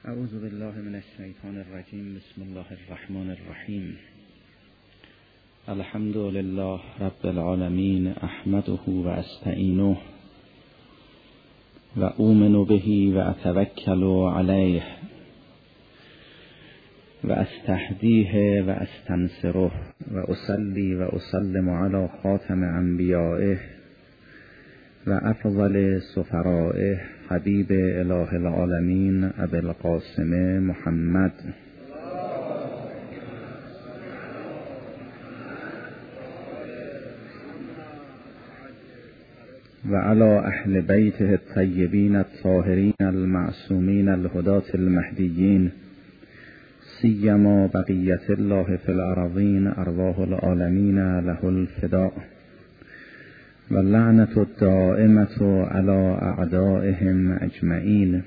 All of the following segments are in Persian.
اعوذ بالله من الشیطان الرجیم. بسم الله الرحمن الرحیم. الحمد لله رب العالمین، احمده و استعینه و اؤمن به و اتوکل علیه و استهدیه و استنصره و اصلی و اسلم علی خاتم انبیائه و افضل سفرائه حبیب اله العالمین ابی القاسم محمد و علی اهل بیته الطیبین الطاهرین المعصومین الهداة المهدیین سیما بقیت الله فی الارضین ارواح العالمین له الفداء و لعنت الدائمة على اعدائهم اجمعین.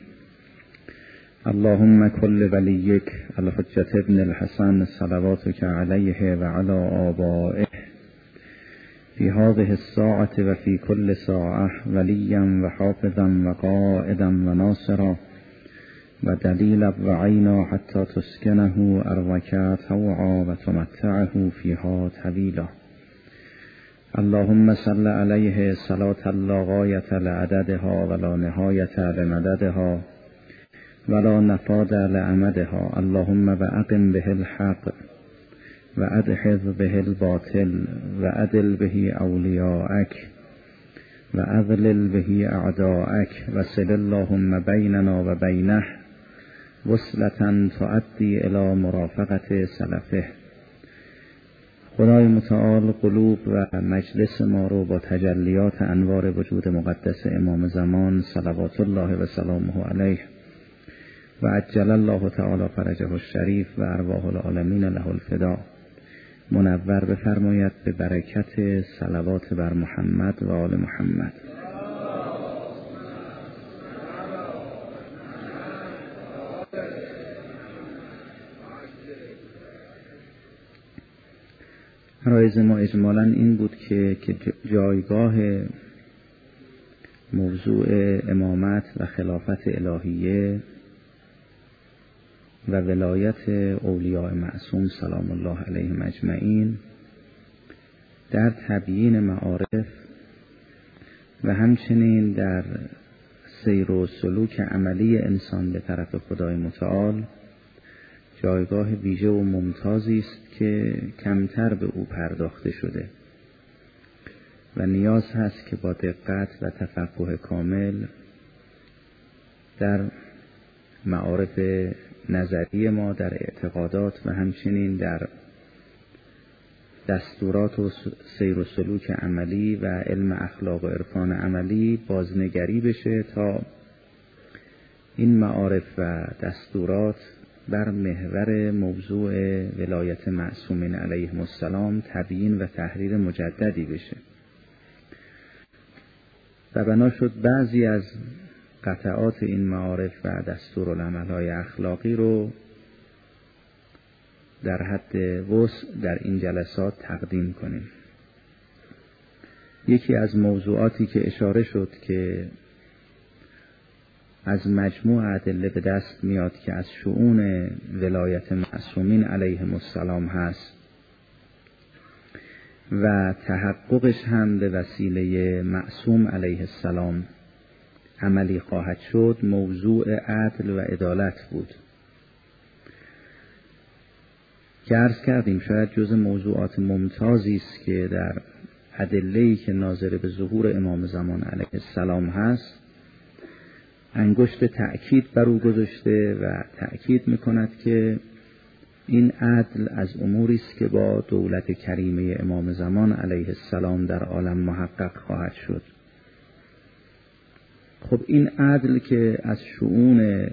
اللهم كل ولیک الحجة ابن الحسن صلواتك علیه و علی آبائه فی هذه الساعة و فی كل ساعة ولیا و حافظا و قائدا و ناصرا و دلیلا و عینا حتی تسکنه ارضک طوعا و تمتعه فیها طویلا. اللهم صل علیه صلاة لا غایة لعددها ولا نهایة لمددها ولا نفاد لعمدها. اللهم باقم به الحق و ادحض به الباطل و عدل به اولیاءک و اذلل به اعداءک و صل اللهم بیننا و بینه وصلة تؤدی الی مرافقت سلفه. خدای متعال قلوب و مجلس ما رو با تجلیات انوار وجود مقدس امام زمان صلوات الله و سلامه علیه و عجل الله تعالی فرجه الشریف و ارواح العالمین له الفداء منور بفرماید به برکت صلوات بر محمد و آل محمد. عرایض ما اجمالا این بود که جایگاه موضوع امامت و خلافت الهیه و ولایت اولیاء معصوم سلام الله علیهم اجمعین در تبیین معارف و همچنین در سیر و سلوک عملی انسان به طرف خدای متعال جایگاه ویژه و ممتازی است که کمتر به او پرداخته شده و نیاز هست که با دقت و تفقه کامل در معارف نظری ما، در اعتقادات و همچنین در دستورات و سیر و سلوک عملی و علم اخلاق و عرفان عملی بازنگری بشه تا این معارف و دستورات بر محور موضوع ولایت معصومین علیهم السلام تبیین و تحریر مجددی بشه و بنا شد بعضی از قطعات این معارف و دستورالعمل‌های اخلاقی رو در حد وسع در این جلسات تقدیم کنیم. یکی از موضوعاتی که اشاره شد که از مجموع ادله به دست میاد که از شؤون ولایت معصومین علیهم السلام هست و تحققش هم به وسیله معصوم علیه السلام عملی خواهد شد، موضوع عدل و عدالت بود که عرض کردیم شاید جز موضوعات ممتازی است که در ادله‌ای که ناظر به ظهور امام زمان علیه السلام هست انگشت تأکید بر او گذاشته و تأکید میکند که این عدل از اموری است که با دولت کریمه امام زمان علیه السلام در عالم محقق خواهد شد. خب این عدل که از شؤون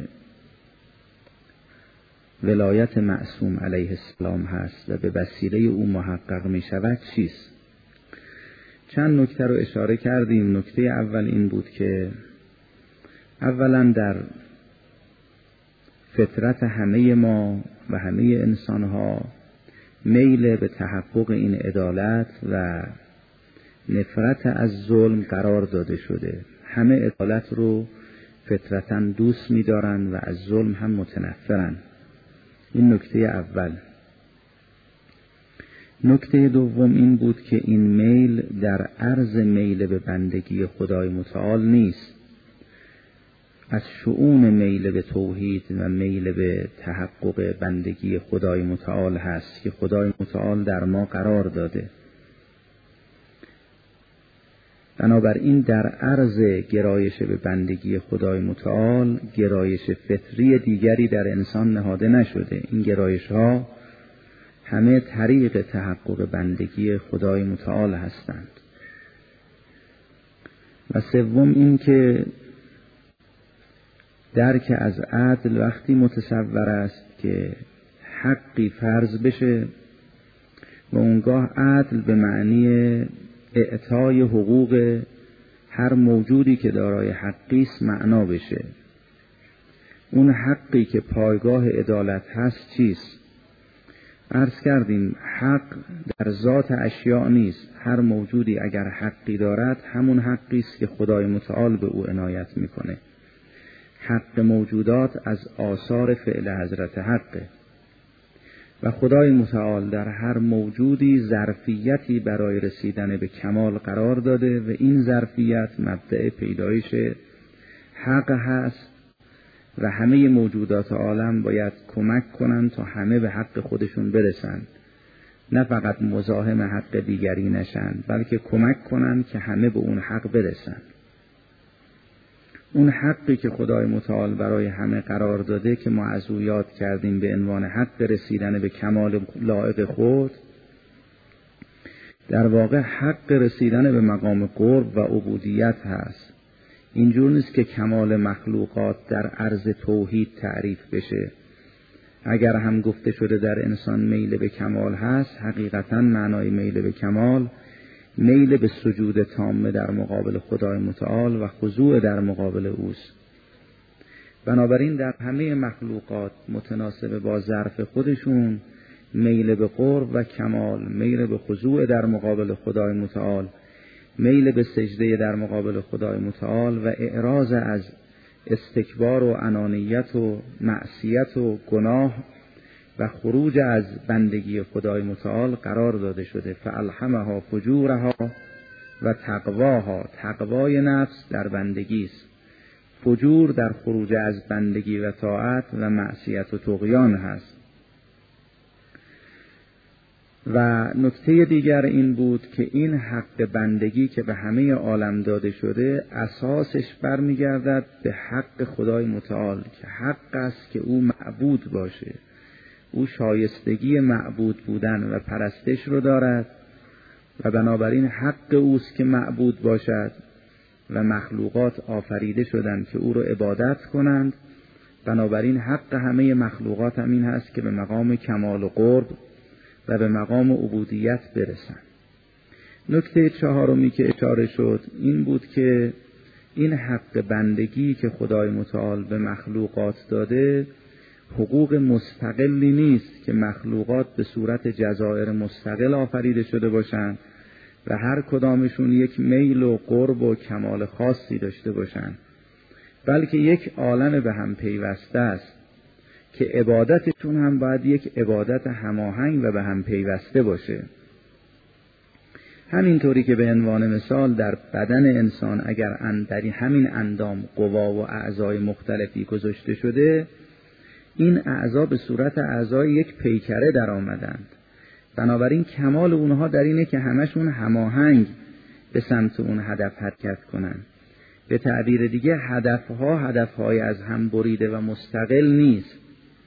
ولایت معصوم علیه السلام هست و به وسیله او محقق می شود چیست؟ چند نکته رو اشاره کردیم. نکته اول این بود که اولا در فطرت همه ما و همه انسانها میل به تحقق این عدالت و نفرت از ظلم قرار داده شده. همه عدالت رو فطرتاً دوست می‌دارند و از ظلم هم متنفرند. این نکته اول. نکته دوم این بود که این میل در عرض میل به بندگی خدای متعال نیست، از شؤون میل به توحید و میل به تحقق بندگی خدای متعال هست که خدای متعال در ما قرار داده. بنابراین در عرض گرایش به بندگی خدای متعال گرایش فطری دیگری در انسان نهاده نشده. این گرایش ها همه طریق تحقق بندگی خدای متعال هستند. و سوم این که درک از عدل وقتی متصور است که حقی فرض بشه و اونگاه عدل به معنی اعطای حقوق هر موجودی که دارای حقی است معنا بشه. اون حقی که پایگاه عدالت هست چیست؟ عرض کردیم حق در ذات اشیاء نیست. هر موجودی اگر حقی دارد همون حقی است که خدای متعال به او عنایت میکنه. حق موجودات از آثار فعل حضرت حقه و خدای متعال در هر موجودی ظرفیتی برای رسیدن به کمال قرار داده و این ظرفیت مبدأ پیدایش حق هست و همه موجودات عالم باید کمک کنند تا همه به حق خودشون برسند، نه فقط مزاحم حق دیگری نشند بلکه کمک کنند که همه به اون حق برسند. اون حقی که خدای متعال برای همه قرار داده که ما از او یاد کردیم به عنوان حق رسیدن به کمال لایق خود، در واقع حق رسیدن به مقام قرب و عبودیت هست. اینجور نیست که کمال مخلوقات در عرض توحید تعریف بشه. اگر هم گفته شده در انسان میل به کمال هست، حقیقتا معنای میل به کمال میل به سجود تام در مقابل خدای متعال و خضوع در مقابل اوست. بنابراین در همه مخلوقات متناسب با ظرف خودشون میل به قرب و کمال، میل به خضوع در مقابل خدای متعال، میل به سجده در مقابل خدای متعال و اعراض از استکبار و انانیت و معصیت و گناه و خروج از بندگی خدای متعال قرار داده شده. فالهمها فجورها و تقواها. تقوای نفس در بندگی است، فجور در خروج از بندگی و طاعت و معصیت و طغیان هست. و نکته دیگر این بود که این حق بندگی که به همه عالم داده شده اساسش برمیگردد به حق خدای متعال که حق است که او معبود باشه. او شایستگی معبود بودن و پرستش رو دارد و بنابراین حق اوست که معبود باشد و مخلوقات آفریده شدند که او رو عبادت کنند. بنابراین حق همه مخلوقات هم این هست که به مقام کمال و قرب و به مقام عبودیت برسند. نکته چهارمی که اشاره شد این بود که این حق بندگی که خدای متعال به مخلوقات داده حقوق مستقلی نیست که مخلوقات به صورت جزائر مستقل آفریده شده باشند و هر کدامشون یک میل و قرب و کمال خاصی داشته باشند، بلکه یک عالم به هم پیوسته است که عبادتشون هم باید یک عبادت هماهنگ و به هم پیوسته باشه. همینطوری که به عنوان مثال در بدن انسان اگر در همین اندام قوا و اعضای مختلفی گذاشته شده، این اعضا به صورت اعضای یک پیکره در آمدند. بنابراین کمال اونها در اینه که همشون هماهنگ به سمت اون هدف حرکت کنند. به تعبیر دیگه هدفهای از هم بریده و مستقل نیست،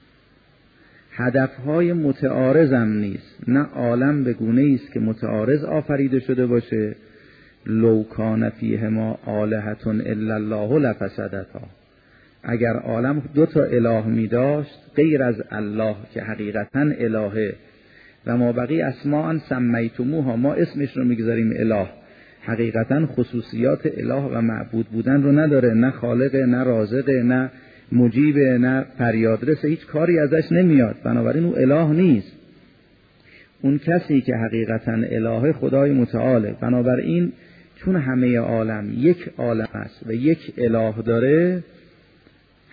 هدفهای متعارض هم نیست. نه عالم به گونه است که متعارض آفریده شده باشه. لو کان فیهما آلهة الا الله لفسدتا. اگر عالم دو تا اله می داشت غیر از الله که حقیقتا الهه و ما بقی اسماء سمیتموها، ما اسمش رو میگذاریم اله، حقیقتا خصوصیات اله و معبود بودن رو نداره، نه خالقه، نه رازقه، نه مجیبه، نه فریادرسه، هیچ کاری ازش نمیاد. بنابراین او اله نیست. اون کسی که حقیقتا اله خدای متعاله. بنابراین چون همه عالم یک عالم است و یک اله داره،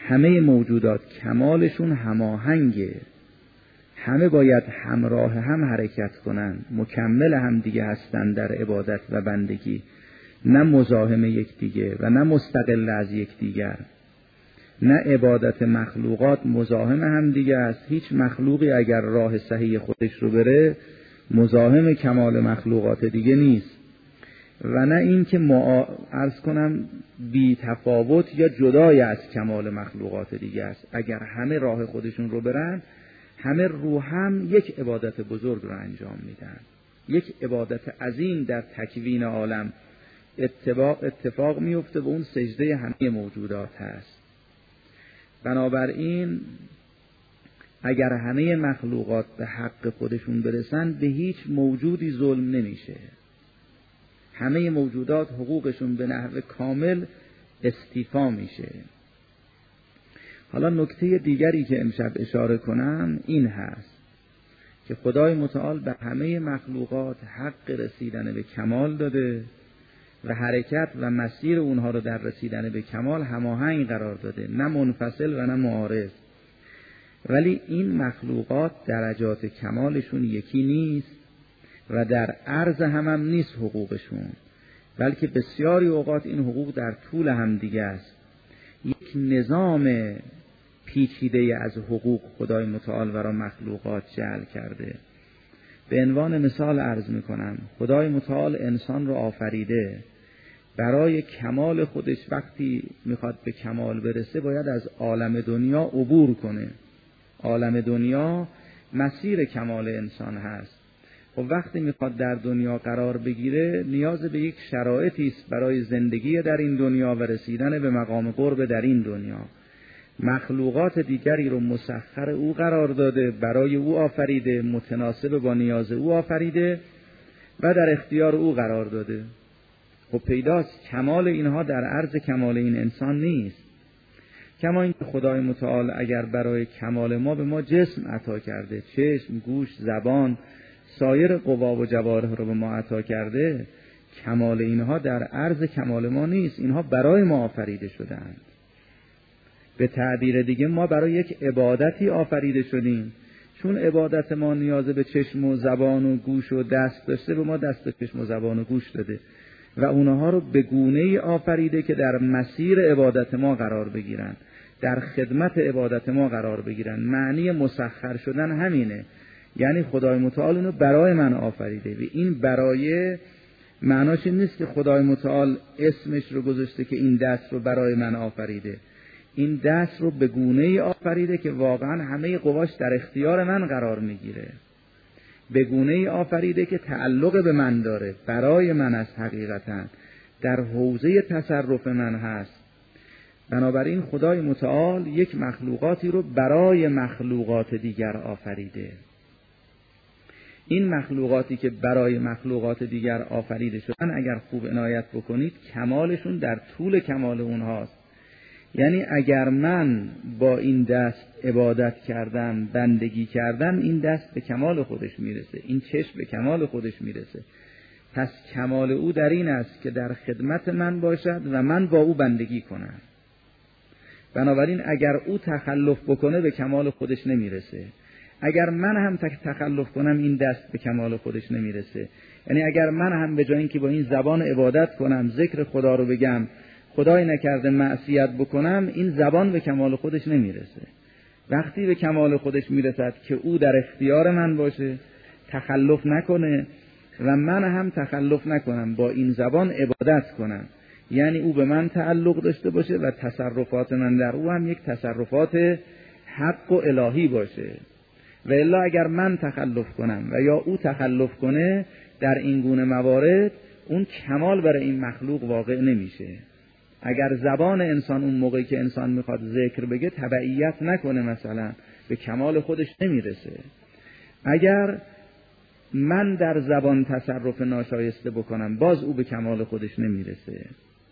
همه موجودات کمالشون هماهنگه، همه باید همراه هم حرکت کنن، مکمل هم دیگه هستن در عبادت و بندگی، نه مزاحم یکدیگه و نه مستقل از یکدیگر. نه عبادت مخلوقات مزاحم هم دیگه است، هیچ مخلوقی اگر راه صحیح خودش رو بره مزاحم کمال مخلوقات دیگه نیست، و نه این که عرض کنم بی تفاوت یا جدای از کمال مخلوقات دیگه است. اگر همه راه خودشون رو برن، همه رو هم یک عبادت بزرگ رو انجام میدن، یک عبادت عظیم در تکوین عالم اتفاق میفته و اون سجده همه موجودات هست. بنابراین اگر همه مخلوقات به حق خودشون برسن به هیچ موجودی ظلم نمیشه، همه موجودات حقوقشون به نحو کامل استیفا میشه. حالا نکته دیگری که امشب اشاره کنم این هست که خدای متعال به همه مخلوقات حق رسیدن به کمال داده و حرکت و مسیر اونها رو در رسیدن به کمال هماهنگ قرار داده، نه منفصل و نه معارض. ولی این مخلوقات درجات کمالشون یکی نیست و در عرض هم نیست حقوقشون، بلکه بسیاری اوقات این حقوق در طول هم دیگه است. یک نظام پیچیده از حقوق خدای متعال برای مخلوقات جعل کرده. به عنوان مثال عرض میکنم، خدای متعال انسان رو آفریده، برای کمال خودش وقتی میخواد به کمال برسه باید از عالم دنیا عبور کنه. عالم دنیا مسیر کمال انسان هست. و وقتی میخواد در دنیا قرار بگیره نیاز به یک شرایطی است برای زندگی در این دنیا و رسیدن به مقام قرب در این دنیا. مخلوقات دیگری رو مسخر او قرار داده، برای او آفریده، متناسب با نیاز او آفریده و در اختیار او قرار داده. خب پیداست کمال اینها در عرض کمال این انسان نیست. کما این که خدای متعال اگر برای کمال ما به ما جسم عطا کرده، چشم، گوش، زبان، سایر قوا و جوارح رو به ما عطا کرده، کمال اینها در عرض کمال ما نیست، اینها برای ما آفریده شدند. به تعبیر دیگه ما برای یک عبادتی آفریده شدیم، چون عبادت ما نیاز به چشم و زبان و گوش و دست داشته، به ما دست و چشم و زبان و گوش داده و اونها رو به گونه‌ای آفریده که در مسیر عبادت ما قرار بگیرن، در خدمت عبادت ما قرار بگیرن. معنی مسخر شدن همینه، یعنی خدای متعال اینو برای من آفریده. و این برای معناش این نیست که خدای متعال اسمش رو گذاشته که این دست رو برای من آفریده، این دست رو به گونه‌ای آفریده که واقعا همه قواش در اختیار من قرار میگیره، به گونه‌ای آفریده که تعلق به من داره، برای من است، حقیقتا در حوزه تصرف من هست. بنابراین خدای متعال یک مخلوقاتی رو برای مخلوقات دیگر آفریده. این مخلوقاتی که برای مخلوقات دیگر آفریده شدن اگر خوب عنایت بکنید کمالشون در طول کمال اونهاست. یعنی اگر من با این دست عبادت کردم، بندگی کردم، این دست به کمال خودش میرسه، این چشم به کمال خودش میرسه. پس کمال او در این است که در خدمت من باشد و من با او بندگی کنم. بنابراین اگر او تخلف بکنه به کمال خودش نمیرسه، اگر من هم تخلف کنم این دست به کمال خودش نمیرسه. یعنی اگر من هم به جای اینکه با این زبان عبادت کنم، ذکر خدا رو بگم، خدای نکرده معصیت بکنم، این زبان به کمال خودش نمیرسه. وقتی به کمال خودش میرسد که او در اختیار من باشه، تخلف نکنه و من هم تخلف نکنم، با این زبان عبادت کنم، یعنی او به من تعلق داشته باشه و تصرفات من در او هم یک تصرفات حق و الهی باشه. و الا اگر من تخلف کنم و یا او تخلف کنه، در این گونه موارد اون کمال برای این مخلوق واقع نمیشه. اگر زبان انسان اون موقعی که انسان میخواد ذکر بگه تبعیت نکنه، مثلا به کمال خودش نمیرسه. اگر من در زبان تصرف ناشایسته بکنم، باز او به کمال خودش نمیرسه.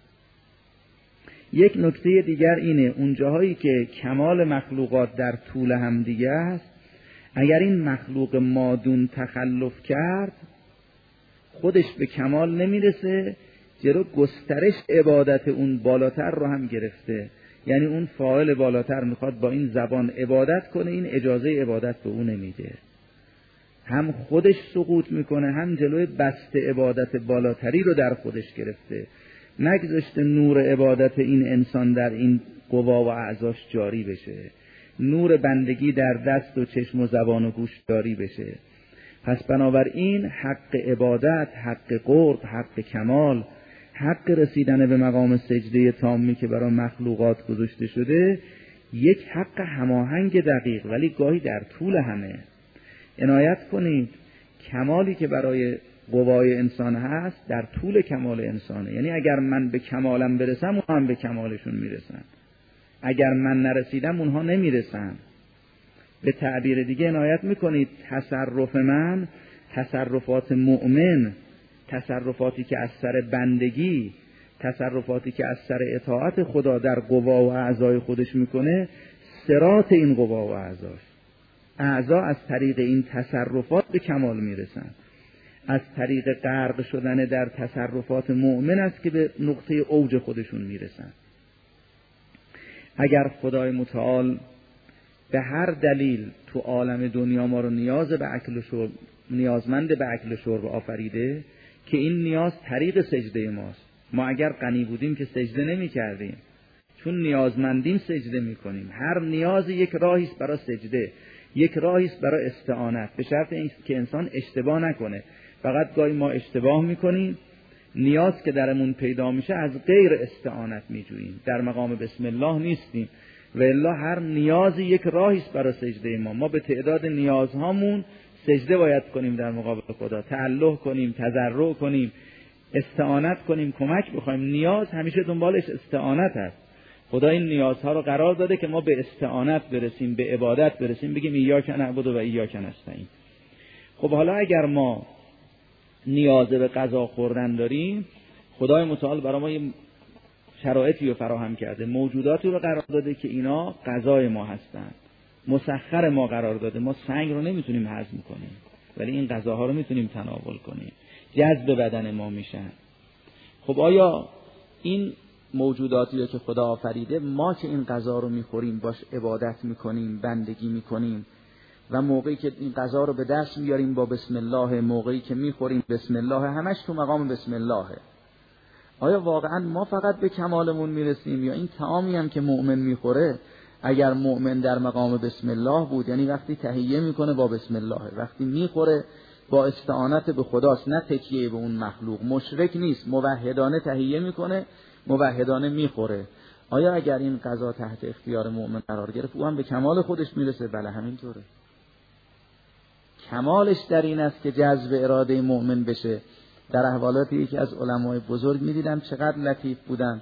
یک نکته دیگر اینه، اون جاهایی که کمال مخلوقات در طول هم دیگه است، اگر این مخلوق مادون تخلف کرد خودش به کمال نمیرسه، جلو گسترش عبادت اون بالاتر رو هم گرفته. یعنی اون فاعل بالاتر میخواد با این زبان عبادت کنه، این اجازه عبادت به اون نمیده، هم خودش سقوط میکنه، هم جلوی بست عبادت بالاتری رو در خودش گرفته، نگذاشته نور عبادت این انسان در این قوا و اعضاش جاری بشه، نور بندگی در دست و چشم و زبان و گوش جاری بشه. پس بنابراین حق عبادت، حق قرب، حق کمال، حق رسیدن به مقام سجده تامی که برای مخلوقات گذاشته شده، یک حق هماهنگ دقیق ولی گاهی در طول همه. عنایت کنید کمالی که برای قوای انسان هست در طول کمال انسانه، یعنی اگر من به کمالم برسم اونها هم به کمالشون میرسن، اگر من نرسیدم اونها نمیرسن. به تعبیر دیگه عنایت میکنید تصرف من، تصرفات مؤمن، تصرفاتی که از سر بندگی، تصرفاتی که از سر اطاعت خدا در قوا و اعضای خودش میکنه، صراط این قوا و اعضاش، اعضا از طریق این تصرفات به کمال میرسن، از طریق غرق شدن در تصرفات مؤمن است که به نقطه اوج خودشون میرسن. اگر خدای متعال به هر دلیل تو عالم دنیا ما رو نیازمند به اکل و شرب آفریده که این نیاز طریق سجده ماست. ما اگر غنی بودیم که سجده نمی کردیم، چون نیازمندیم سجده می کنیم. هر نیاز یک راهیست برای سجده، یک راهیست برای استعانت، به شرط که انسان اشتباه نکنه. فقط گاهی ما اشتباه می کنیم، نیاز که درمون پیدا میشه از غیر استعانت می جوییم، در مقام بسم الله نیستیم. و الا هر نیازی یک راهیست برای سجده ما. ما به تعداد نیازهامون سجده باید کنیم در مقابل خدا، تعلق کنیم، تضرع کنیم، استعانت کنیم، کمک بخوایم. نیاز همیشه دنبالش استعانت هست. خدا این نیازها رو قرار داده که ما به استعانت برسیم، به عبادت برسیم، بگیم ایاک نعبد و ایاک نستعین. خب حالا اگر ما نیاز به غذا خوردن داریم، خدای متعال برای ما یه شرایطی رو فراهم کرده، موجوداتی رو قرار داده که اینا غذای ما هستن، مسخر ما قرار داده. ما سنگ رو نمیتونیم هضم کنیم ولی این غذاها رو میتونیم تناول کنیم، جذب بدن ما میشن. خب آیا این موجوداتی که خدا آفریده، ما که این غذا رو میخوریم باش عبادت میکنیم، بندگی میکنیم و موقعی که این غذا رو به دست میاریم با بسم الله، موقعی که میخوریم بسم الله، همش تو مقام بسم اللهه، آیا واقعا ما فقط به کمالمون میرسیم یا این طعامی هم که مؤمن میخوره، اگر مؤمن در مقام بسم الله بود، یعنی وقتی تهیه میکنه با بسم الله، وقتی میخوره با استعانت به خداست، نه تکیه به اون مخلوق، مشرک نیست، موحدانه تهیه میکنه، موحدانه میخوره، آیا اگر این غذا تحت اختیار مؤمن قرار گرفت او هم به کمال خودش میرسه؟ بله همینطوره. کمالش در این است که جذب اراده مؤمن بشه. در احوالاتی یکی از علمای بزرگ میدیدم چقدر لطیف بودن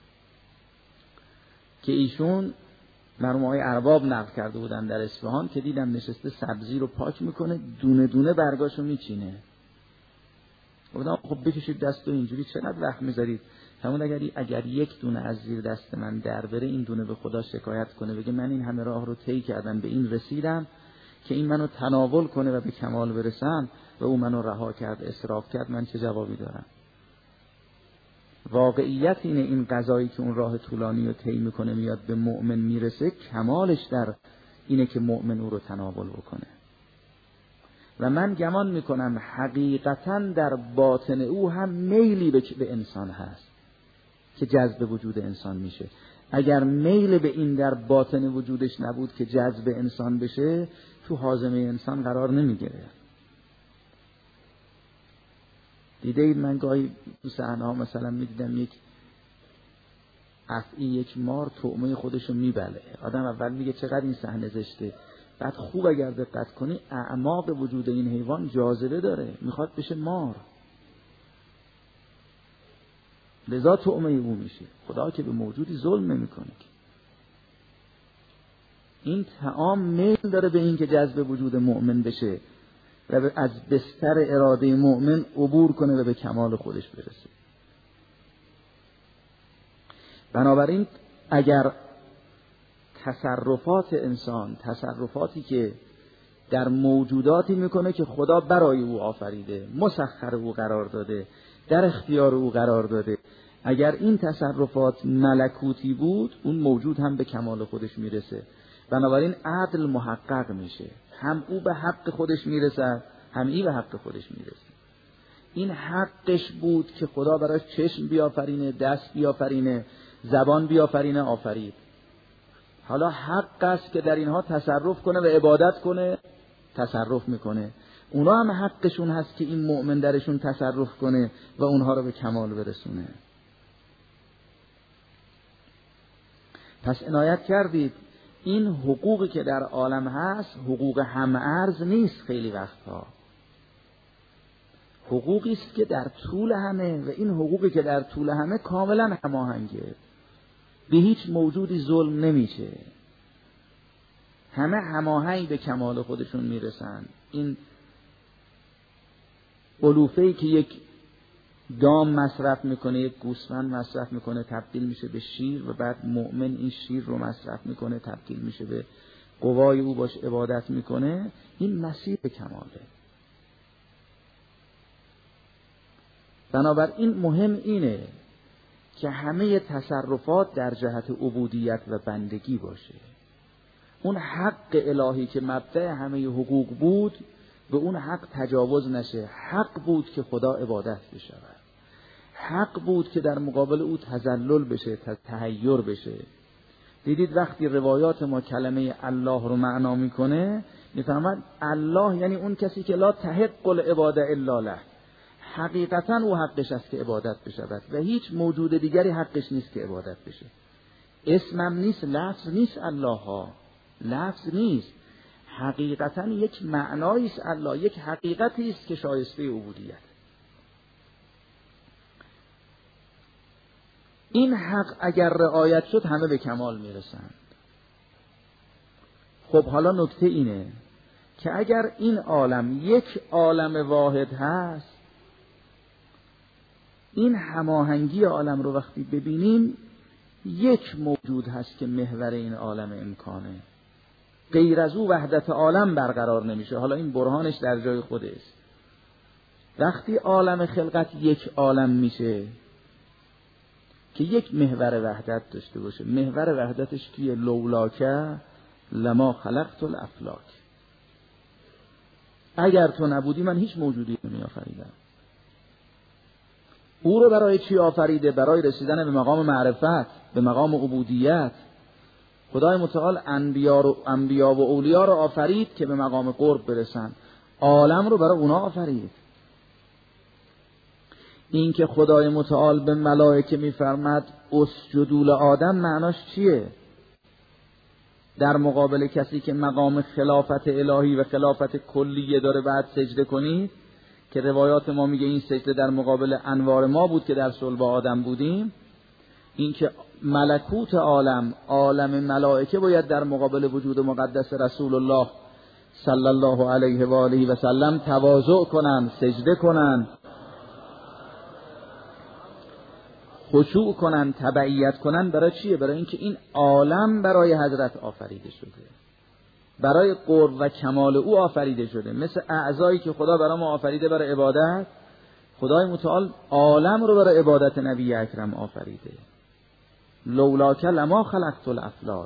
که ایشون مرحوم آقای ارباب نقل کرده بودن در اصفهان که دیدم نشسته سبزی رو پاک میکنه، دونه دونه برگاشو میچینه. گفتم خب بکشید دستو، اینجوری چقدر وقت میذارید؟ همون اگر یک دونه از زیر دست من در بره، این دونه به خدا شکایت کنه، بگه من این همه راه رو طی کردم به این رسیدم که این منو تناول کنه و به کمال برسم و او منو رها کرد، اسراف کرد، من چه جوابی دارم؟ واقعیت اینه این غذایی که اون راه طولانی رو طی میکنه میاد به مؤمن میرسه، کمالش در اینه که مؤمن او رو تناول بکنه. و من گمان میکنم حقیقتا در باطن او هم میلی به انسان هست که جذب وجود انسان میشه. اگر میل به این در باطن وجودش نبود که جذب انسان بشه، تو هاضمه انسان قرار نمیگیره. دیدید من گاهی تو صحنه ها مثلا میدیدم یک افعی، یک مار طعمه خودشو میبله، آدم اول میگه چقدر این صحنه زشته، بعد خوب اگر دقت کنی اعماق وجود این حیوان جاذبه داره، میخواد بشه مار، لذا طعمه او میشه. خدا که به موجودی ظلم نمیکنه. این طعام میل داره به این که جذب وجود مؤمن بشه و از بستر اراده مؤمن عبور کنه و به کمال خودش برسه. بنابراین اگر تصرفات انسان، تصرفاتی که در موجوداتی میکنه که خدا برای او آفریده، مسخر او قرار داده، در اختیار او قرار داده، اگر این تصرفات ملکوتی بود اون موجود هم به کمال خودش میرسه. بنابراین عدل محقق میشه، هم او به حق خودش میرسه هم ای به حق خودش میرسه. این حقش بود که خدا براش چشم بیافرینه، دست بیافرینه، زبان بیافرینه، آفرید. حالا حق است که در اینها تصرف کنه و عبادت کنه، تصرف میکنه. اونا هم حقشون هست که این مؤمن درشون تصرف کنه و اونها رو به کمال برسونه. پس عنایت کردید این حقوقی که در عالم هست حقوق همعرض نیست. خیلی وقتها حقوقی است که در طول همه، و این حقوقی که در طول همه کاملا هماهنگه، به هیچ موجودی ظلم نمیشه، همه هماهنگ به کمال خودشون میرسن. این علوفه‌ای که یک دام مصرف میکنه، یک گوسفند مصرف میکنه، تبدیل میشه به شیر و بعد مؤمن این شیر رو مصرف میکنه، تبدیل میشه به قوای او، باش عبادت میکنه. این مسیر به کماله. بنابراین مهم اینه که همه تصرفات در جهت عبودیت و بندگی باشه. اون حق الهی که مبدأ همه حقوق بود به اون حق تجاوز نشه. حق بود که خدا عبادت بشود، حق بود که در مقابل او تذلل بشه، تحیر بشه. دیدید وقتی روایات ما کلمه الله رو معنا میکنه میفهمد الله یعنی اون کسی که لا تحق العباده الا له، حقیقتا او حقش است که عبادت بشود و هیچ موجود دیگری حقش نیست که عبادت بشه. اسمم نیست، لفظ نیست، الله ها لفظ نیست، حقیقتا یک معنایی است الله، یک حقیقتی است که شایسته عبودیت. این حق اگر رعایت شد همه به کمال میرسند. خب حالا نکته اینه که اگر این عالم یک عالم واحد هست، این هماهنگی عالم رو وقتی ببینیم یک موجود هست که محور این عالم امکانه، غیر از او وحدت عالم برقرار نمیشه. حالا این برهانش در جای خودش. وقتی عالم خلقت یک عالم میشه که یک محور وحدت داشته باشه، محور وحدتش کیه؟ لولاکه لما خلقت الافلاک، اگر تو نبودی من هیچ موجودی نمی آفریدم. او رو برای چی آفریده؟ برای رسیدن به مقام معرفت، به مقام عبودیت. خدای متعال انبیا و اولیا رو آفرید که به مقام قرب برسن، عالم رو برای اونا آفرید. این که خدای متعال به ملائکه میفرماد اسجدوا لآدم معناش چیه؟ در مقابل کسی که مقام خلافت الهی و خلافت کلیه داره بعد سجده کنید، که روایات ما میگه این سجده در مقابل انوار ما بود که در صلب آدم بودیم. این که ملکوت عالم، عالم ملائکه باید در مقابل وجود مقدس رسول الله صلی الله علیه و آله و سلم تواضع کنن، سجده کنن، خشوع کنن، تبعیت کنن. برای چیه؟ برای اینکه این عالم برای حضرت آفریده شده، برای قرب و کمال او آفریده شده. مثل اعضایی که خدا برای ما آفریده برای عبادت، خدای متعال عالم رو برای عبادت نبی اکرم آفریده. لولاک لما خلقت الافلاک،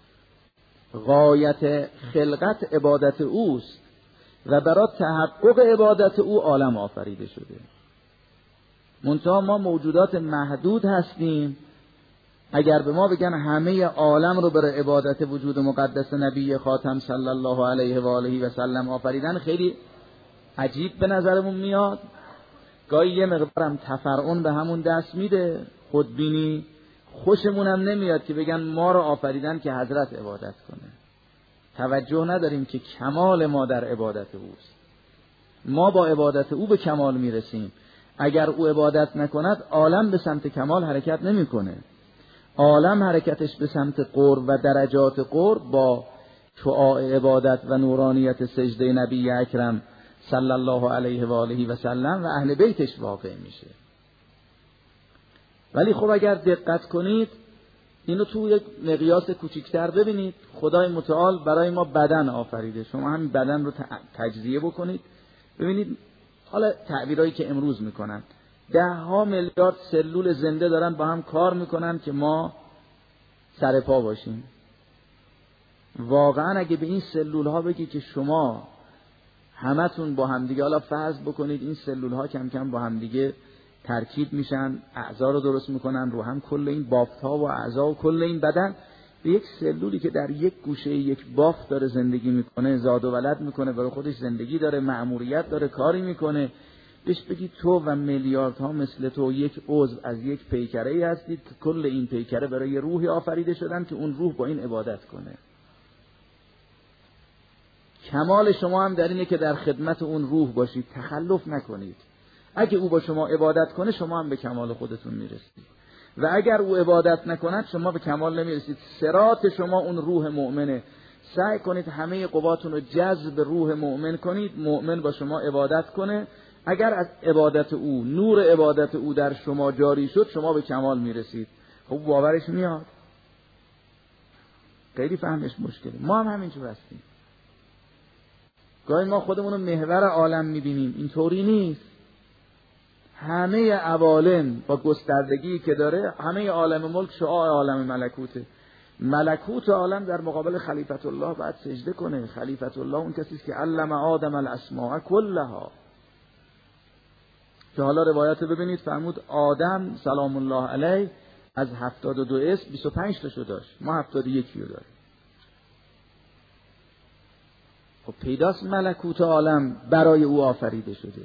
غایت خلقت عبادت اوست و برای تحقق عبادت او عالم آفریده شده. منتها ما موجودات محدود هستیم. اگر به ما بگن همه عالم رو برای عبادت وجود مقدس نبی خاتم صلی الله علیه و آله و سلم آفریدن، خیلی عجیب به نظرمون میاد. گاهی یه مقدارم تفرعون به همون دست میده، خودبینی. خوشمون هم نمیاد که بگن ما رو آفریدن که حضرت عبادت کنه. توجه نداریم که کمال ما در عبادت اوست. ما با عبادت او به کمال میرسیم. اگر او عبادت نکند عالم به سمت کمال حرکت نمیکنه. عالم حرکتش به سمت قرب و درجات قرب با شعاع عبادت و نورانیت سجده نبی اکرم صلی الله علیه و آله و سلم و اهل بیتش واقع میشه. ولی خب اگر دقت کنید اینو تو یک مقیاس کوچیک‌تر ببینید. خدای متعال برای ما بدن آفریده. شما همین بدن رو تجزیه بکنید ببینید. حالا تعبیرایی که امروز میکنن، 10 میلیارد سلول زنده دارن با هم کار میکنن که ما سر پا باشیم. واقعا اگه به این سلول ها بگی که شما همتون با هم دیگه، حالا فرض بکنید این سلول ها کم کم با هم دیگه ترکیب میشن، اعضا رو درست میکنن، رو هم کل این بافت ها و اعضا و کل این بدن به یک سلولی که در یک گوشه یک بافت داره زندگی میکنه، زاد و ولد میکنه، برای خودش زندگی داره، مأموریت داره، کاری میکنه، بهش بگی تو و میلیاردها مثل تو یک عضو از یک پیکره ای هستید که کل این پیکره برای روحی آفریده شدن که اون روح با این عبادت کنه. کمال شما هم در اینه که در خدمت اون روح باشید، تخلف نکنید. اگه او با شما عبادت کنه شما هم به کمال خودتون میرسید و اگر او عبادت نکند شما به کمال نمیرسید. صراط شما اون روح مؤمنه. سعی کنید همه قواتون رو جذب روح مؤمن کنید، مؤمن با شما عبادت کنه. اگر از عبادت او، نور عبادت او در شما جاری شد شما به کمال میرسید. خب باورش میاد؟ خیلی فهمش مشکله. ما هم همینجور هستیم. گاهی ما خودمون رو محور عالم میبینیم، اینطوری نیست. همه عوالم با گستردگی که داره، همه عالم ملک شعاع عالم ملکوته. ملکوت عالم در مقابل خلیفت الله باید سجده کنه. خلیفت الله اون کسی است که علم آدم الاسماء کلها، که حالا روایت ببینید فرمود آدم سلام الله علیه از 72 اسم 25 تاشو داشت، ما 71 رو داریم. خب پیداست ملکوت عالم برای او آفریده شده.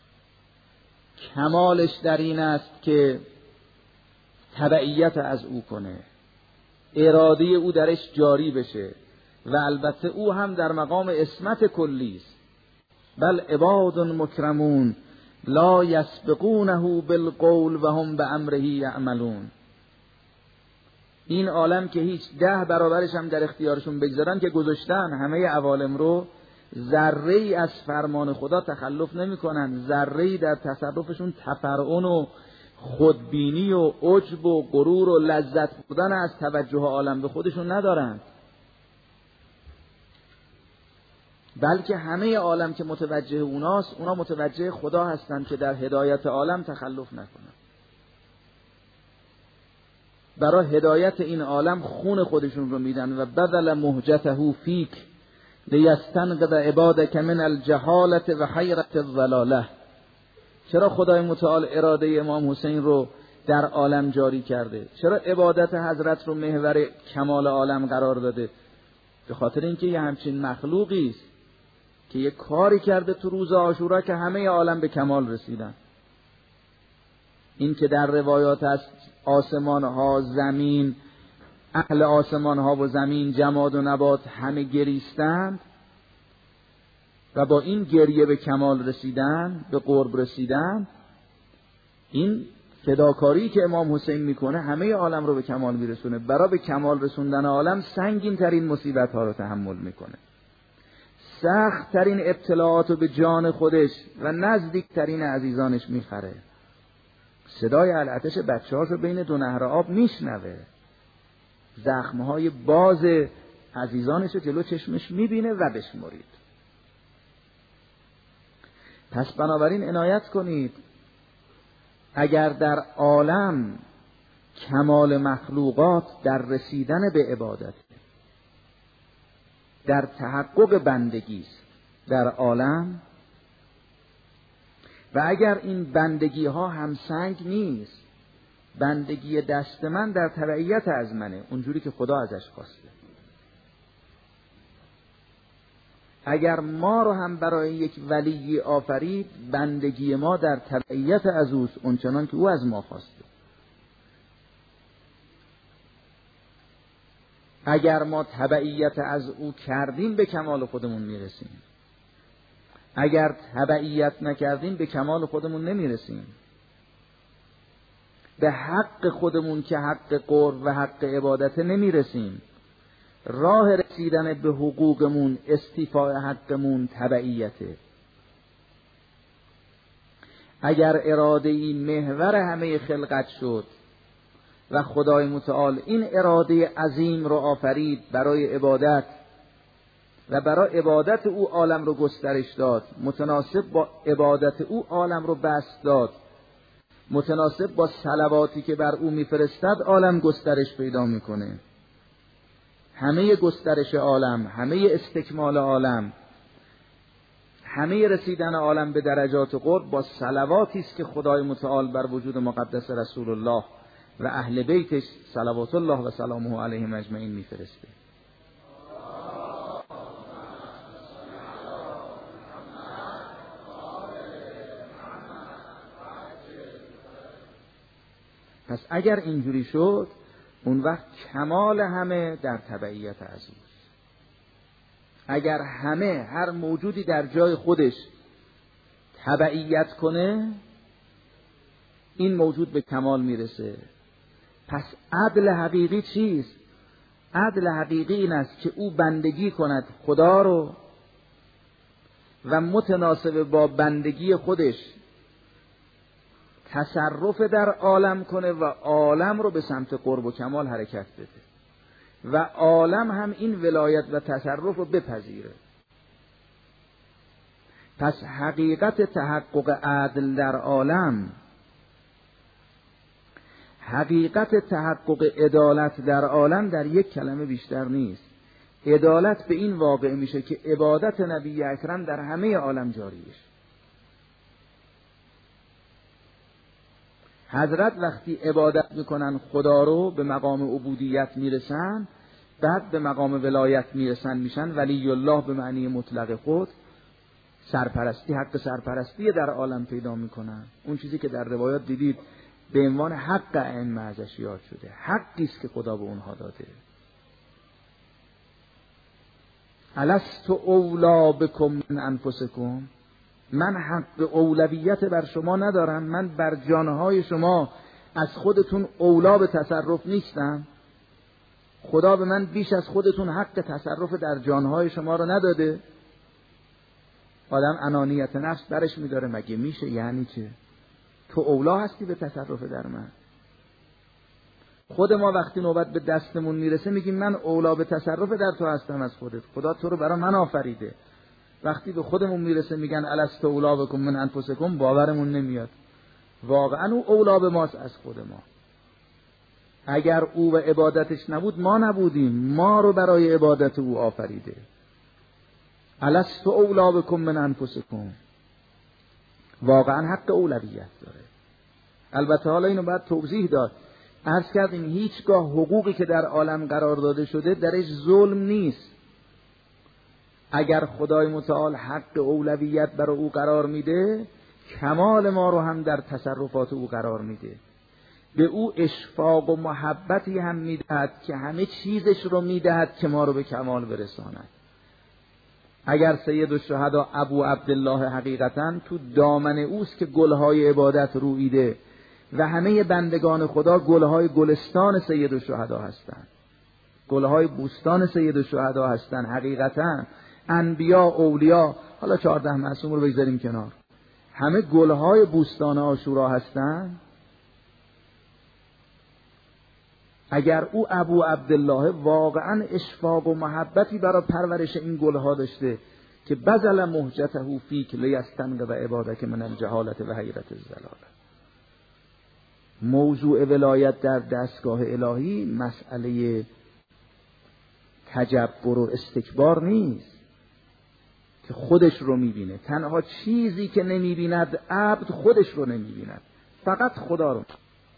کمالش در این است که تبعیت از او کنه، اراده او درش جاری بشه و البته او هم در مقام عصمت کلی است. بل عباد مکرمون لا یسبقونه بالقول و هم بامره یعملون. این عالم که هیچ 10 برابرش هم در اختیارشون بگذارن که گذاشتن، همه عوالم رو ذره‌ای از فرمان خدا تخلف نمی‌کنن، ذره‌ای در تصرفشون تفرعن و خودبینی و عجب و غرور و لذت بردن از توجه عالم به خودشون ندارن، بلکه همه عالم که متوجه اوناست، اونا متوجه خدا هستن که در هدایت عالم تخلف نکنن. برای هدایت این عالم خون خودشون رو میدن و بذل مهجته فیک لیستنقذ عبادک من الجهالة و حیرة الضلاله. چرا خدای متعال اراده امام حسین رو در عالم جاری کرده؟ چرا عبادت حضرت رو محور کمال عالم قرار داده؟ به خاطر اینکه یه همچین مخلوقی است که یه کاری کرده تو روز عاشورا که همه عالم به کمال رسیدن. این که در روایات است آسمان ها، زمین، اهل آسمان ها و زمین، جماد و نبات همه گریستند و با این گریه به کمال رسیدن، به قرب رسیدن. این فداکاری که امام حسین میکنه همه عالم رو به کمال میرسونه. برای به کمال رسوندن عالم سنگین ترین مصیبت ها رو تحمل میکنه، سخت ترین ابتلاعات رو به جان خودش و نزدیک ترین عزیزانش میخره. صدای العطش بچه‌هاش رو بین 2 نهر آب میشنوه، زخمهای باز عزیزانش رو جلو چشمش میبینه و بشمرید. پس بنابراین عنایت کنید، اگر در عالم کمال مخلوقات در رسیدن به عبادت، در تحقق بندگی است در عالم، و اگر این بندگی ها همسنگ نیست، بندگی دست من در تبعیت از منه، اونجوری که خدا ازش خواسته. اگر ما رو هم برای یک ولی آفرید، بندگی ما در تبعیت از اوست، اونچنان که او از ما خواسته. اگر ما تبعیت از او کردیم به کمال خودمون میرسیم، اگر تبعیت نکردیم به کمال خودمون نمیرسیم. به حق خودمون که حق قرب و حق عبادت نمیرسیم. راه رسیدن به حقوقمون، استیفاء حقمون تبعیته. اگر اراده این محور همه خلقت شد و خدای متعال این اراده عظیم رو آفرید برای عبادت و برای عبادت او عالم رو گسترش داد، متناسب با عبادت او عالم رو بسط داد متناسب با صلواتی که بر او میفرستد عالم گسترش پیدا میکنه. همه گسترش عالم، همه استکمال عالم، همه رسیدن عالم به درجات قرب با صلواتی است که خدای متعال بر وجود مقدس رسول الله و اهل بیتش صلوات الله و سلامه علیهم اجمعین میفرسته. پس اگر اینجوری شد اون وقت کمال همه در تبعیت از اوست. اگر همه هر موجودی در جای خودش تبعیت کنه این موجود به کمال میرسه. پس عدل حقیقی چیست؟ عدل حقیقی این است که او بندگی کند خدا رو و متناسب با بندگی خودش تصرف در عالم کنه و عالم رو به سمت قرب و کمال حرکت بده و عالم هم این ولایت و تصرف رو بپذیره. پس حقیقت تحقق عدل در عالم، حقیقت تحقق عدالت در عالم در یک کلمه بیشتر نیست. عدالت به این واقع میشه که عبادت نبی اکرم در همه عالم جاری بشه. حضرت وقتی عبادت میکنن خدا رو به مقام عبودیت میرسن، بعد به مقام ولایت میرسن، میشن ولی الله به معنی مطلق خود، سرپرستی، حق سرپرستی در عالم پیدا میکنن. اون چیزی که در روایات دیدید به عنوان حق ائمه ازش یاد شده، حقی است که خدا به اونها داده. الست اولا بکم من انفسکم، من حق اولویت بر شما ندارم؟ من بر جانهای شما از خودتون اولا به تصرف نیستم؟ خدا به من بیش از خودتون حق تصرف در جانهای شما رو نداده؟ آدم انانیت نفس برش میداره، مگه میشه؟ یعنی چه؟ تو اولا هستی به تصرف در من. خود ما وقتی نوبت به دستمون میرسه میگیم من اولا به تصرف در تو هستم از خودت، خدا تو رو برای من آفریده. وقتی به خودمون میرسه میگن الست اولا بکم من انفسکم، باورمون نمیاد. واقعا او اولا به ماست از خود ما. اگر او و عبادتش نبود ما نبودیم، ما رو برای عبادت او آفریده. الست اولا بکم من انفسکم، واقعا حق اولویت داره. البته حالا اینو باید توضیح داد. عرض کردیم هیچگاه حقوقی که در عالم قرار داده شده درش ظلم نیست. اگر خدای متعال حق اولویت برای او قرار میده، کمال ما رو هم در تصرفات او قرار میده. به او اشفاق و محبتی هم میدهد که همه چیزش رو میدهد که ما رو به کمال برساند. اگر سید الشهدا ابو عبدالله حقیقتا تو دامن اوست که گلهای عبادت رویده و همه بندگان خدا گلهای گلستان سید الشهدا هستند، گلهای بوستان سید الشهدا هستند. حقیقتا انبیا، اولیا، حالا 14 معصوم رو بگذاریم کنار، همه گلهای بوستان عاشورا هستند. اگر او ابو عبدالله واقعا اشفاق و محبتی برای پرورش این گلها داشته که بذل مهجته فیک لیستنقذ عبادک من الجهالت و حیرت الضلال. موضوع ولایت در دستگاه الهی مسئله تجبر و استکبار نیست که خودش رو میبینه. تنها چیزی که نمیبیند عبد خودش رو نمیبیند، فقط خدا رو.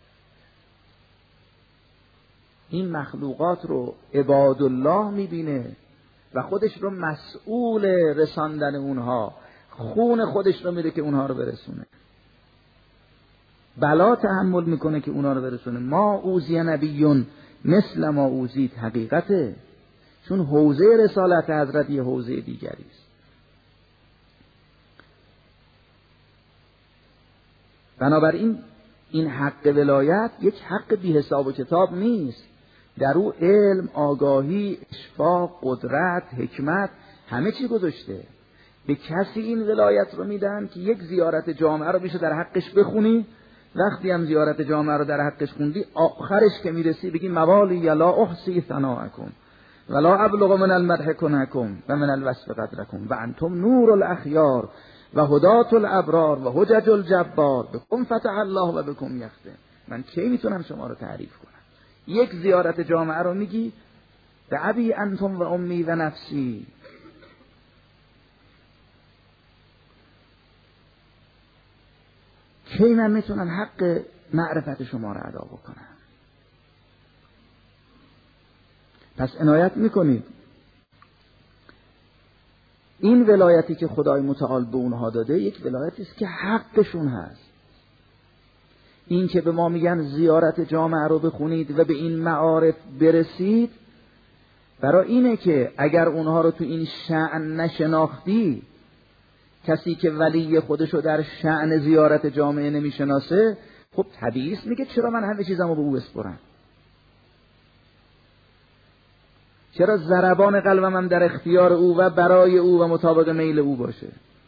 این مخلوقات رو عباد الله میبینه و خودش رو مسئول رساندن اونها، خون خودش رو میده که اونها رو برسونه، بلا تحمل میکنه که اونها رو برسونه. ما اوذی نبیون مثل ما اوذیت، حقیقته، چون حوزه رسالت حضرت یه حوزه دیگری است. بنابراین این حق ولایت یک حق بی حساب و کتاب نیست. در او علم، آگاهی، اشفاق، قدرت، حکمت، همه چی گذاشته. به کسی این ولایت رو میدن که یک زیارت جامعه رو میشه در حقش بخونی، وقتی هم زیارت جامعه رو در حقش خوندی آخرش که میرسی بگی موالی لا احصی ثناءکم ولا ابلغ من المدح کنکم و من الوصف قدرکم و انتم نور الاخیار و هدات الابرار و حجج الجبار بکم فتح الله و بکم یختم. من کی میتونم شما رو تعریف کنم؟ یک زیارت جامعه رو میگی به ابی انتم و امی و نفسی. کی من میتونم حق معرفت شما رو ادا بکنم؟ پس عنایت میکنید این ولایتی که خدای متعال به اونها داده یک ولایتی است که حقشون هست. این که به ما میگن زیارت جامعه رو بخونید و به این معارف برسید، برای اینه که اگر اونها رو تو این شأن نشناختی، کسی که ولی خودشو در شأن زیارت جامعه نمیشناسه، خب طبیعی است میگه چرا من همه چیزمو به او بسپرم؟ چرا ضربان قلبم هم در اختیار او و برای او و مطابق میل او باشه؟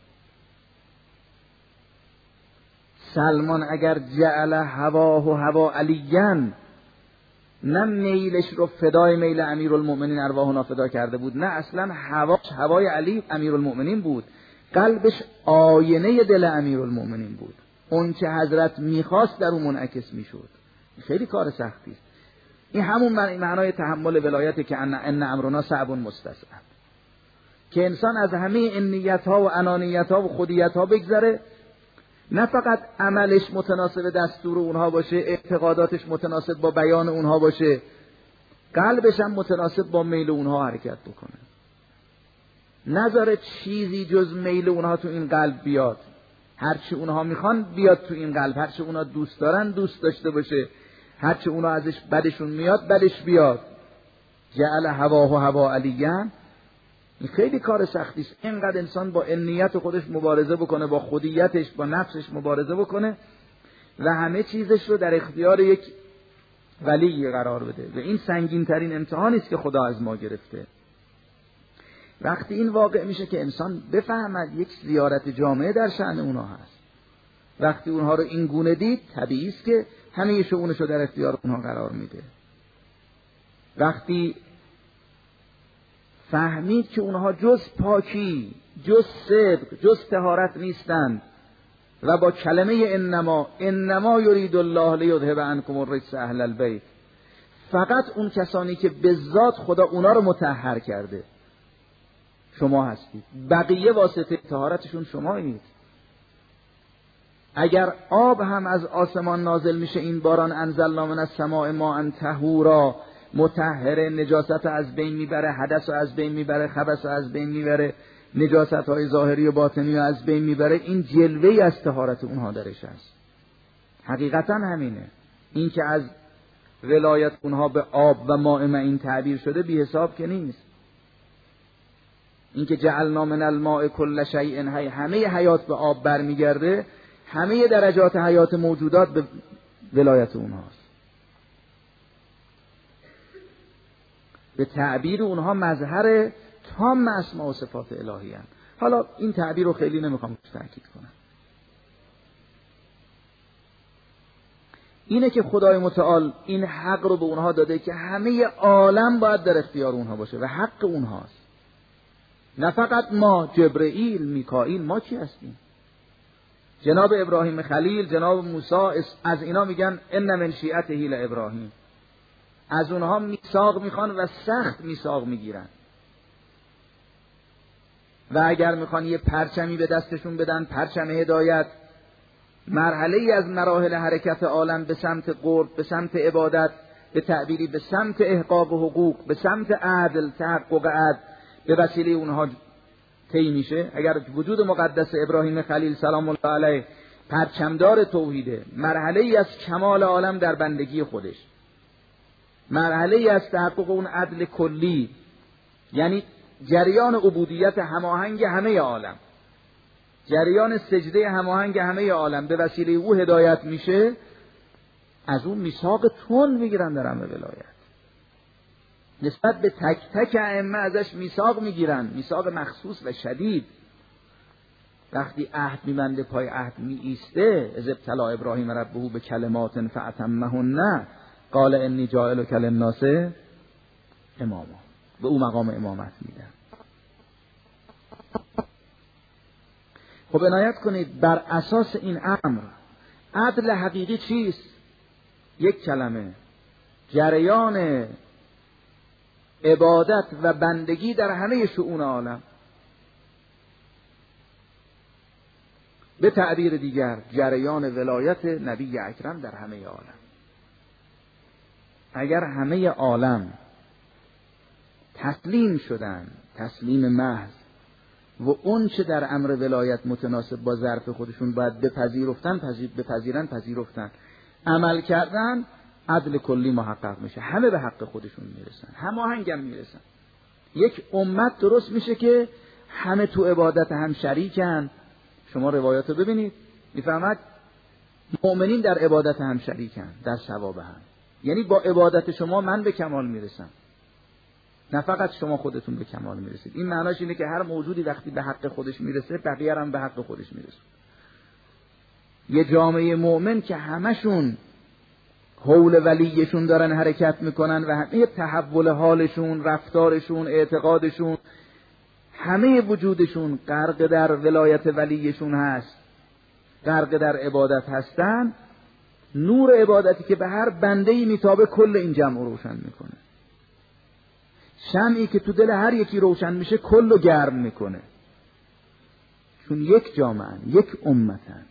سلمان اگر جعل هواه و هوا علیان، نه میلش رو فدای میل امیرالمؤمنین ارواحنا فدا کرده بود، نه اصلا هوای علی امیرالمؤمنین بود، قلبش آینه دل امیرالمؤمنین بود. اون چه حضرت میخواست در اون منعکس میشد. خیلی کار سختی است. این همون معنای تحمل ولایته که ان امرنا صعب مستصعب، که انسان از همه انیت ها و انانیت ها و خودیت ها بگذره، نه فقط عملش متناسب دستور اونها باشه، اعتقاداتش متناسب با بیان اونها باشه، قلبش هم متناسب با میل اونها حرکت بکنه. نذاره چیزی جز میل اونها تو این قلب بیاد. هرچی اونها میخوان بیاد تو این قلب، هرچی اونها دوست دارن دوست داشته باشه، هرچی اونها ازش بدشون میاد بدش بیاد. جعل هواه و هوا علیان. این خیلی کار سختی است. اینقدر انسان با انیت خودش مبارزه بکنه، با خودیتش، با نفسش مبارزه بکنه و همه چیزش رو در اختیار یک ولی قرار بده. و این سنگین ترین امتحانی است که خدا از ما گرفته. وقتی این واقع میشه که انسان بفهمد یک زیارت جامعه در شأن اونها هست، وقتی اونها رو این گونه دید، طبیعی است که همه شؤونش رو در اختیار اونها قرار میده. وقتی فهمید که اونها جز پاکی، جز صدق، جز طهارت نیستند و با کلمه انما یرید الله لیذهب عنکم الرجس اهل البیت، فقط اون کسانی که به ذات خدا اونا رو مطهر کرده شما هستید، بقیه واسطه طهارتشون شمایید. اگر آب هم از آسمان نازل میشه، این باران انزلنا من السماء ماء طهورا، مطهر، نجاست از بین میبره، حدث از بین میبره، خبث از بین میبره، نجاست های ظاهری و باطنی از بین میبره، این جلوه‌ای از طهارت اونها درش هست. حقیقتا همینه. این که از ولایت اونها به آب و ماء معین تعبیر شده بی حساب که نیست. این که جعلنا من الماء کل شیء حی، همه حیات به آب برمیگرده، همه درجات حیات موجودات به ولایت اونهاست. به تعبیر اونها مظهر تام اسماء و صفات الهی هستند. حالا این تعبیر رو خیلی نمیخوام تأکید کنم. اینه که خدای متعال این حق رو به اونها داده که همه عالم باید در اختیار اونها باشه و حق اونهاست. نه فقط ما، جبرئیل، میکائیل، ما چی هستیم؟ جناب ابراهیم خلیل، جناب موسی، از اینا میگن ان من شیعته لابراهیم. از اونها میثاق میخوان و سخت میثاق میگیرن و اگر میخوان یه پرچمی به دستشون بدن، پرچم هدایت، مرحله ای از مراحل حرکت عالم به سمت قرب، به سمت عبادت، به تعبیری به سمت احقاق حقوق، به سمت عدل، تحقق عدل، به وسیله اونها طی میشه. اگر وجود مقدس ابراهیم خلیل سلام الله علیه پرچمدار توحیده، مرحله ای از کمال عالم در بندگی خودش، مرحله ای از تحقق اون عدل کلی، یعنی جریان عبودیت هماهنگ همه عالم، جریان سجده هماهنگ همه عالم، به وسیله او هدایت میشه. از اون میثاق تون میگیرن در امر ولایت، نسبت به تک تک ائمه ازش میثاق میگیرن، میثاق مخصوص و شدید. وقتی عهد میبنده، پای عهد میایسته، اذ ابتلی ابراهیم ربه به کلمات فاتمهن قال انی جاعلک للناس اماما، به او مقام امامت میدن. خب عنایت کنید بر اساس این امر عدل حقیقی چیست؟ یک کلمه، جریان عبادت و بندگی در همه شؤون عالم. به تعبیر دیگر جریان ولایت نبی اکرم در همه عالم. اگر همه عالم تسلیم شدن، تسلیم محض، و اون چه در امر ولایت متناسب با ظرف خودشون باید بپذیرن، عمل کردن، عدل کلی محقق میشه. همه به حق خودشون میرسن، هماهنگم میرسن. یک امت درست میشه که همه تو عبادت هم شریکن. شما روایات رو ببینید میفهمد مؤمنین در عبادت هم شریکن، در ثواب هم. یعنی با عبادت شما من به کمال میرسم، نه فقط شما خودتون به کمال میرسید. این معناش اینه که هر موجودی وقتی به حق خودش میرسه بقیه هم به حق خودش میرسه. یه جامعه مؤمن که همشون حول ولیشون دارن حرکت میکنن و همه تحول حالشون، رفتارشون، اعتقادشون، همه وجودشون غرق در ولایت ولیشون هست، غرق در عبادت هستن، نور عبادتی که به هر بنده‌ای میتابه کل این جمع رو روشن میکنه. شمعی که تو دل هر یکی روشن میشه کل رو گرم میکنه، چون یک جامعه، یک امتن.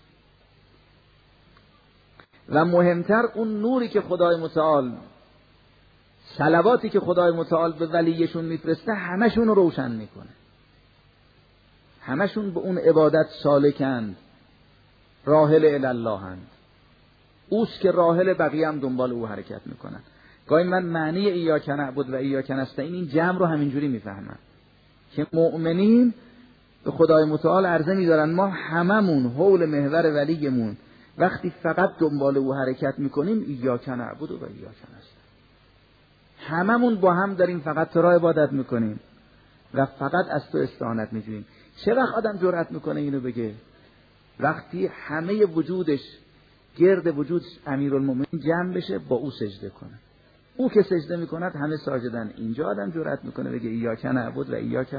و مهمتر اون نوری که خدای متعال، صلواتی که خدای متعال به ولیشون میفرسته همشون رو روشن میکنه. همشون به اون عبادت سالکند، راحل الی اللهند. اوست که راحل، بقیه هم دنبال او حرکت میکنن. گاهی من معنی ایاک نعبد و ایاک نستعین این جمع رو همینجوری میفهمم که مؤمنین به خدای متعال عرضه میدارن ما هممون حول محور ولیمون وقتی فقط دنبال او حرکت میکنیم ایاک نعبد و ایاک نستعین، هممون با هم داریم فقط تو را عبادت میکنیم و فقط از تو استعانت میجوییم. چه وقت آدم جرأت میکنه اینو بگه؟ وقتی همه وجودش، گرد وجود امیرالمومنین جمع بشه با او سجده کنه. او که سجده میکند همه ساجدن. اینجا آدم جرأت میکنه بگه ایاک نعبد و ایاک.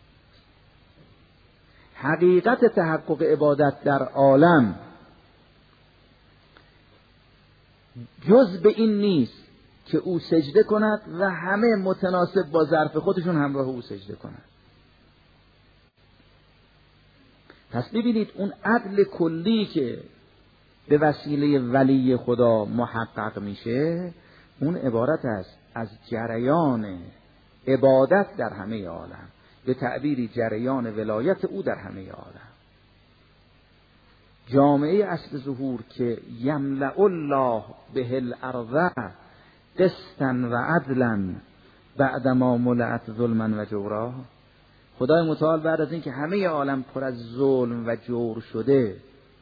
حقیقت تحقق عبادت در عالم جز به این نیست که او سجده کند و همه متناسب با ظرف خودشون همراه او سجده کنند. پس ببینید اون عدل کلی که به وسیله ولی خدا محقق میشه، اون عبارت است از جریان عبادت در همه عالم، به تعبیری جریان ولایت او در همه عالم. جامعه اصل ظهور که یملأ الله به الارض قسطا و عدلا بعدما ملأت ظلما و جورا. خدای متعال بعد از این که همه عالم پر از ظلم و جور شده،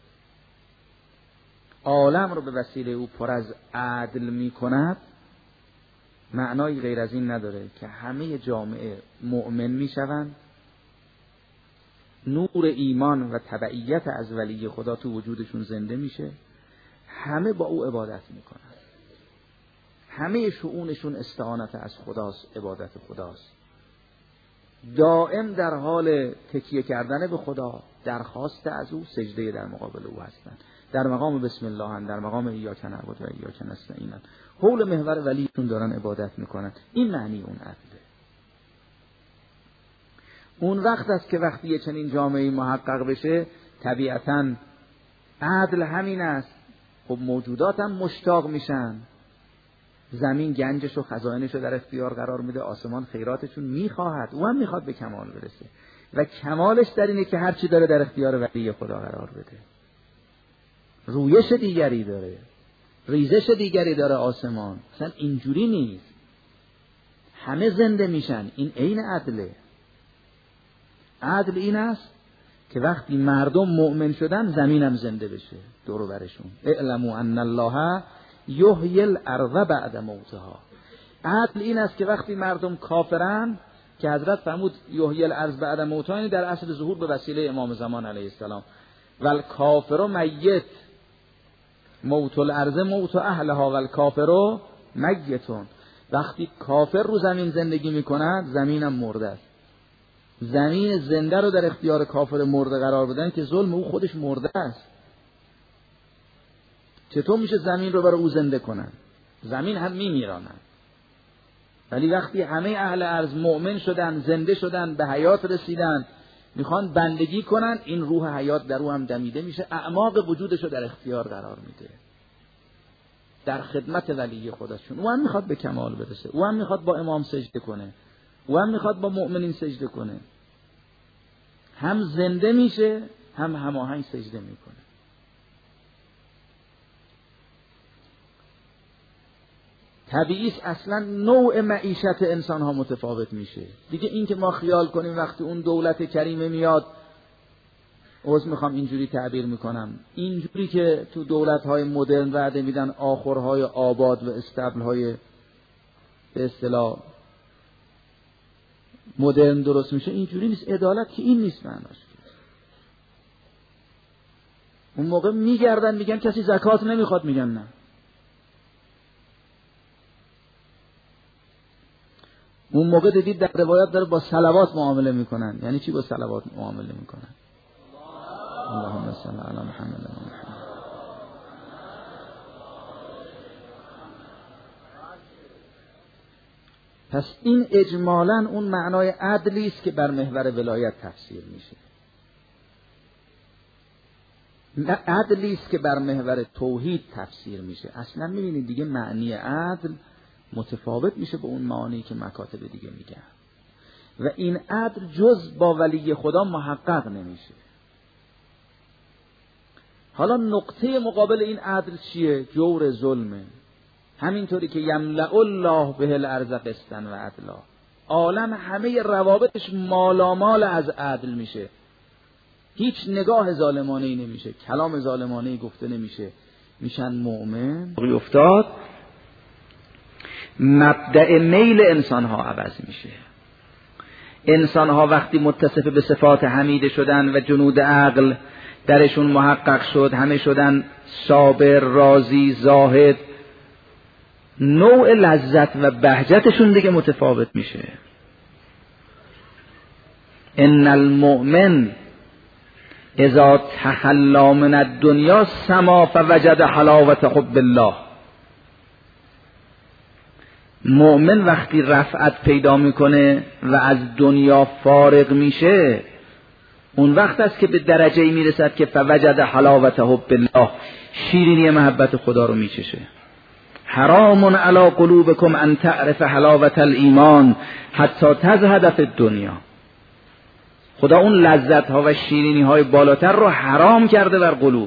عالم رو به وسیله او پر از عدل می کند. معنای غیر از این نداره که همه جامعه مؤمن می شوند، نور ایمان و تبعیت از ولی خدا تو وجودشون زنده میشه، همه با او عبادت می کنند، همه شؤونشون استعانت از خداست، عبادت خداست، دائم در حال تکیه کردن به خدا، درخواست از او، سجده در مقابل او هستند، در مقام بسم الله هستند، در مقام ایاک نعبد و ایاک نستعین، حول محور ولیشون دارن عبادت میکنن. این معنی اون عدله. اون وقت است که وقتی یه چنین جامعه محقق بشه، طبیعتاً عدل همین است. خب موجودات هم مشتاق میشن، زمین گنجش و خزائنش رو در اختیار قرار میده، آسمان خیراتشون میخواهد، او هم میخواد به کمال برسه و کمالش در اینه که هرچی داره در اختیار ولی خدا قرار بده. رویش دیگری داره، ریزش دیگری داره آسمان، مثلا اینجوری نیست، همه زنده میشن. این عین عدله. عدل این است که وقتی مردم مؤمن شدن زمینم زنده بشه دور و برشون. اعلموا ان الله یحیی الارض بعد موتها. عدل این است که وقتی مردم کافرن، که حضرت فرمود یحیی الارض بعد موتها، یعنی در اصل ظهور به وسیله امام زمان علیه السلام، والکافر میت، موت الارض موت اهلها والکافر میتون. وقتی کافر رو زمین زندگی میکند زمینم مرده است. زمین زنده رو در اختیار کافر مرده قرار بدن که ظلم او خودش مرده است. چطور میشه زمین رو برای او زنده کنن؟ زمین هم میمیرانن. ولی وقتی همه اهل ارض مؤمن شدن، زنده شدن، به حیات رسیدن، میخوان بندگی کنن، این روح حیات در او هم دمیده میشه، اعماق وجودش رو در اختیار قرار میده، در خدمت ولی خودشون. او هم میخواد به کمال برسه، او هم میخواد با امام سجده کنه، او هم میخواد با مؤمنین سجده کنه. هم زنده میشه، هم هماهنگ سجده میکنه. طبیعی است اصلا نوع معیشت انسان ها متفاوت میشه دیگه. این که ما خیال کنیم وقتی اون دولت کریمه میاد، میخوام اینجوری تعبیر میکنم، اینجوری که تو دولت های مدرن وعده میدن آخرهای آباد و استبل های به اصطلاح مدرن درست میشه، اینجوری نیست. عدالت که این نیست معناش. اون موقع میگردن میگن کسی زکات نمیخواد، میگن نه. اون موقع دیدید در روایات داره با صلوات معامله میکنن. یعنی چی با صلوات معامله میکنن؟ اللهم صل علی محمد و محمد. پس این اجمالاً اون معنای عدلی است که بر محور ولایت تفسیر میشه، نه عدلی است که بر محور توحید تفسیر میشه. اصلا میبینید دیگه معنی عدل متفاوت میشه با اون معانی که مکاتب دیگه میگن و این عدل جز با ولی خدا محقق نمیشه. حالا نقطه مقابل این عدل چیه؟ جور، ظلمه. همینطوری که یملأ الله به الارض قسطا و عدلا، عالم همه روابطش مالامال از عدل میشه، هیچ نگاه ظالمانه ای نمیشه، کلام ظالمانه ای گفته نمیشه، میشن مؤمن. افتاد مبدأ میل انسان ها عوض میشه. انسان ها وقتی متصف به صفات حمیده شدن و جنود عقل درشون محقق شد، همه شدن صابر، راضی، زاهد، نوع لذت و بهجتشون دیگه متفاوت میشه. ان المؤمن اذا تخلا من الدنیا سما فوجد حلاوت حب الله. مؤمن وقتی رفعت پیدا میکنه و از دنیا فارغ میشه، اون وقت است که به درجه‌ای میرسد که فوجد حلاوت حب الله، شیرینی محبت خدا رو میچشه. حرام علی قلوبکم ان تعرف حلاوت الایمان حتی تزهد فی الدنیا. خدا اون لذت ها و شیرینی های بالاتر رو حرام کرده بر قلوب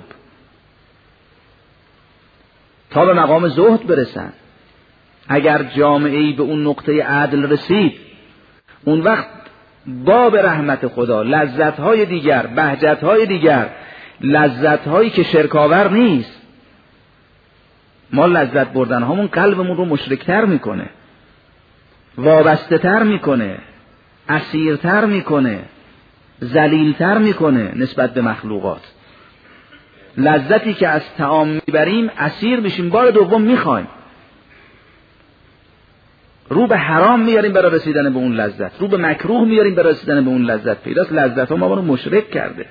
تا به مقام زهد برسن. اگر جامعه‌ای به اون نقطه عدل رسید، اون وقت باب رحمت خدا، لذت های دیگر، بهجت های دیگر، لذت هایی که شرکاور نیست، ما لذت بردن هامون قلبمون رو مشرکتر میکنه، وابسته تر میکنه، اسیرتر میکنه، ذلیلتر میکنه نسبت به مخلوقات. لذتی که از طعام میبریم اسیر میشیم، بار دوم میخوایم، رو به حرام میاریم برای رسیدن به اون لذت، رو به مکروه میاریم برای رسیدن به اون لذت. پیداست لذت ها ما رو مشرک کرده.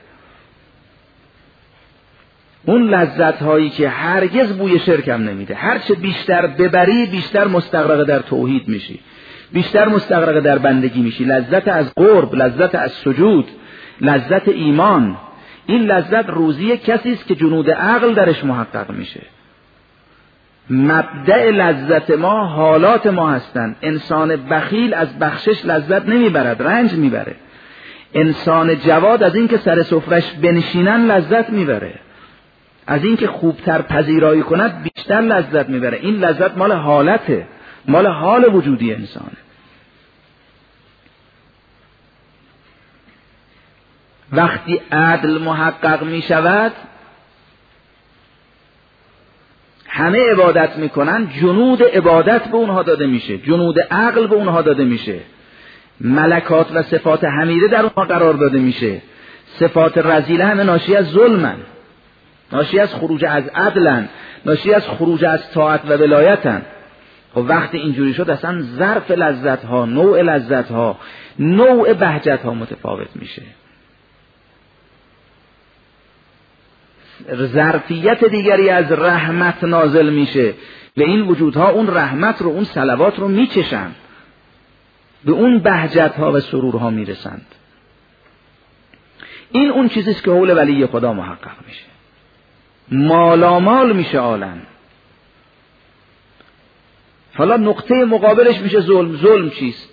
اون لذت هایی که هرگز بوی شرک هم نمیده، هرچه بیشتر ببری بیشتر مستغرق در توحید میشی، بیشتر مستغرق در بندگی میشی. لذت از قرب، لذت از سجود، لذت ایمان. این لذت روزی کسی است که جنود عقل درش محقق میشه. مبدأ لذت ما حالات ما هستند. انسان بخیل از بخشش لذت نمیبرد، رنج میبره. انسان جواد از اینکه سر سفرش بنشینن لذت میبره، از اینکه خوبتر پذیرایی کند بیشتر لذت میبره. این لذت مال حالته، مال حال وجودی انسانه. وقتی عدل محقق میشود، همه عبادت میکنن، جنود عبادت به اونها داده میشه، جنود عقل به اونها داده میشه، ملکات و صفات حمیده در اونها قرار داده میشه. صفات رذیله همه ناشی از ظلمن، ناشی از خروج از عدلن، ناشی از خروج از طاعت و ولایتن. خب وقتی اینجوری شد اصلا ظرف لذت ها، نوع لذت ها، نوع بهجت ها متفاوت میشه، ظرفیت دیگری از رحمت نازل میشه، به این وجودها اون رحمت رو، اون صلوات رو میچشن، به اون بهجت ها و سرورها میرسند. این اون چیزیست که حول ولی خدا محقق میشه، مالامال میشه عالم. حالا نقطه مقابلش میشه ظلم. ظلم چیست؟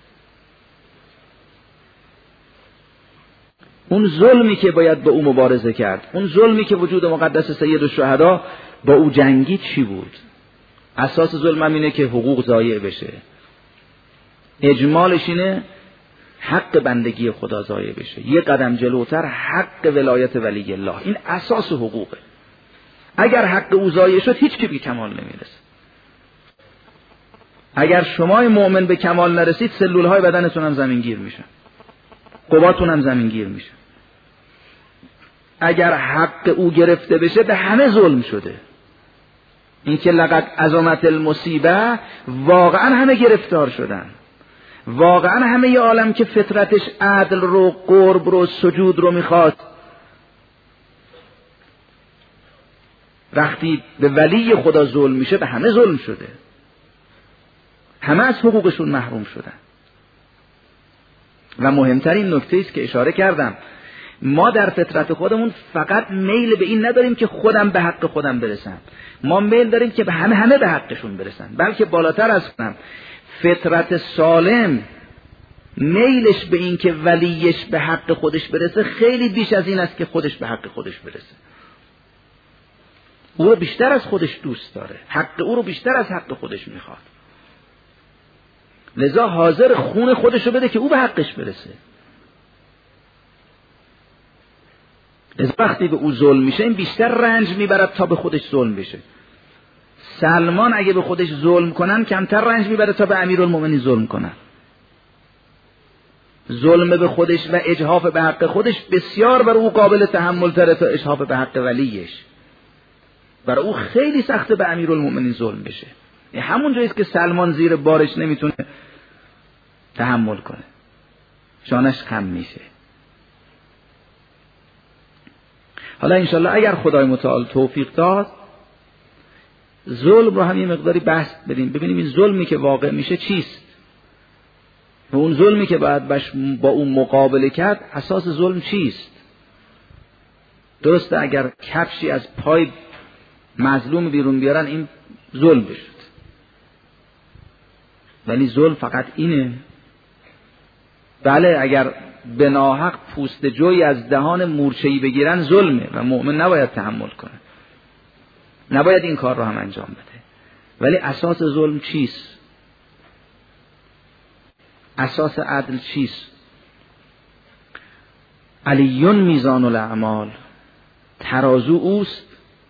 اون ظلمی که باید با او مبارزه کرد، اون ظلمی که وجود مقدس سید الشهدا با او جنگید چی بود؟ اساس ظلم هم اینه که حقوق ضایع بشه، اجمالش اینه حق بندگی خدا ضایع بشه، یه قدم جلوتر حق ولایت ولی الله. این اساس حقوقه. اگر حق او ضایع شد هیچ که به کمال نمیرسه. اگر شما مؤمن به کمال نرسید سلولهای بدنتون هم زمینگیر میشن، قواتون هم زمینگیر میشن. اگر حق او گرفته بشه به همه ظلم شده. این که لقد عظمت المصیبه، واقعا همه گرفتار شدن، واقعا همه ی عالم که فطرتش عدل رو، قرب رو، سجود رو میخواد، وقتی به ولی خدا ظلم میشه به همه ظلم شده، همه از حقوقشون محروم شدن. و مهمترین نکته است که اشاره کردم، ما در فطرت خودمون فقط میل به این نداریم که خودم به حق خودم برسم، ما میل داریم که به همه به حقشون برسن. بلکه بالاتر از خودم، فطرت سالم میلش به این که ولیش به حق خودش برسه خیلی بیش از این است که خودش به حق خودش برسه. او رو بیشتر از خودش دوست داره، حق او رو بیشتر از حق خودش میخواد، لذا حاضر خون خودش رو بده که او به حقش برسه. لذا وقتی به او ظلم میشه این بیشتر رنج میبرد تا به خودش ظلم بشه. سلمان اگه به خودش ظلم کنن کمتر رنج میبره تا به امیرالمومنین ظلم کنن. ظلم به خودش و اجحاف به حق خودش بسیار بر او قابل تحمل تره تا اجحاف به حق ولیش. برای او خیلی سخته به امیرالمومنین ظلم بشه. این همون جاییست که سلمان زیر بارش نمیتونه تحمل کنه، شانش خم میشه. حالا انشالله اگر خدای متعال توفیق داد ظلم رو هم یه مقداری بحث بدیم، ببینیم این ظلمی که واقع میشه چیست و اون ظلمی که باید با اون مقابله کرد اساس ظلم چیست. درسته اگر کفشی از پای مظلوم بیرون بیارن این ظلم بشد، ولی ظلم فقط اینه؟ بله، اگر به ناحق پوست جوی از دهان مورچه‌ای بگیرن ظلمه و مؤمن نباید تحمل کنه، نباید این کار رو هم انجام بده. ولی اساس ظلم چیست؟ اساس عدل چیست؟ علیون میزان الاعمال، ترازو اوست،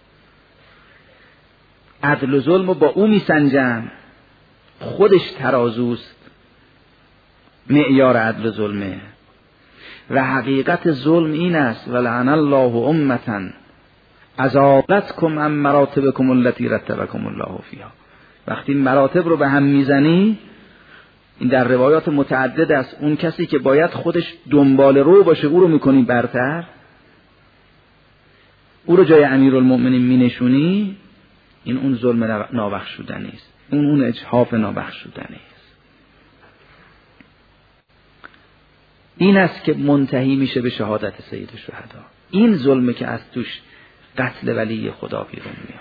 عدل و ظلم رو با او میسنجن، خودش ترازوست، معیار عدل و ظلمه. و حقیقت ظلم این است ولعن الله امتا ازالتکم عن مراتبکم التي رتبکم الله فیها. وقتی مراتب رو به هم میزنی، این در روایات متعدد است، اون کسی که باید خودش دنبال رو باشه او رو میکنی برتر، او رو جای امیرالمؤمنین مینشونی، این اون ظلم نابخشودنی است، اون اجحاف نابخشودنی است. این است که منتهی میشه به شهادت سید الشهدا. این ظلمه که از توش قتل ولی خدا بیرون میاد.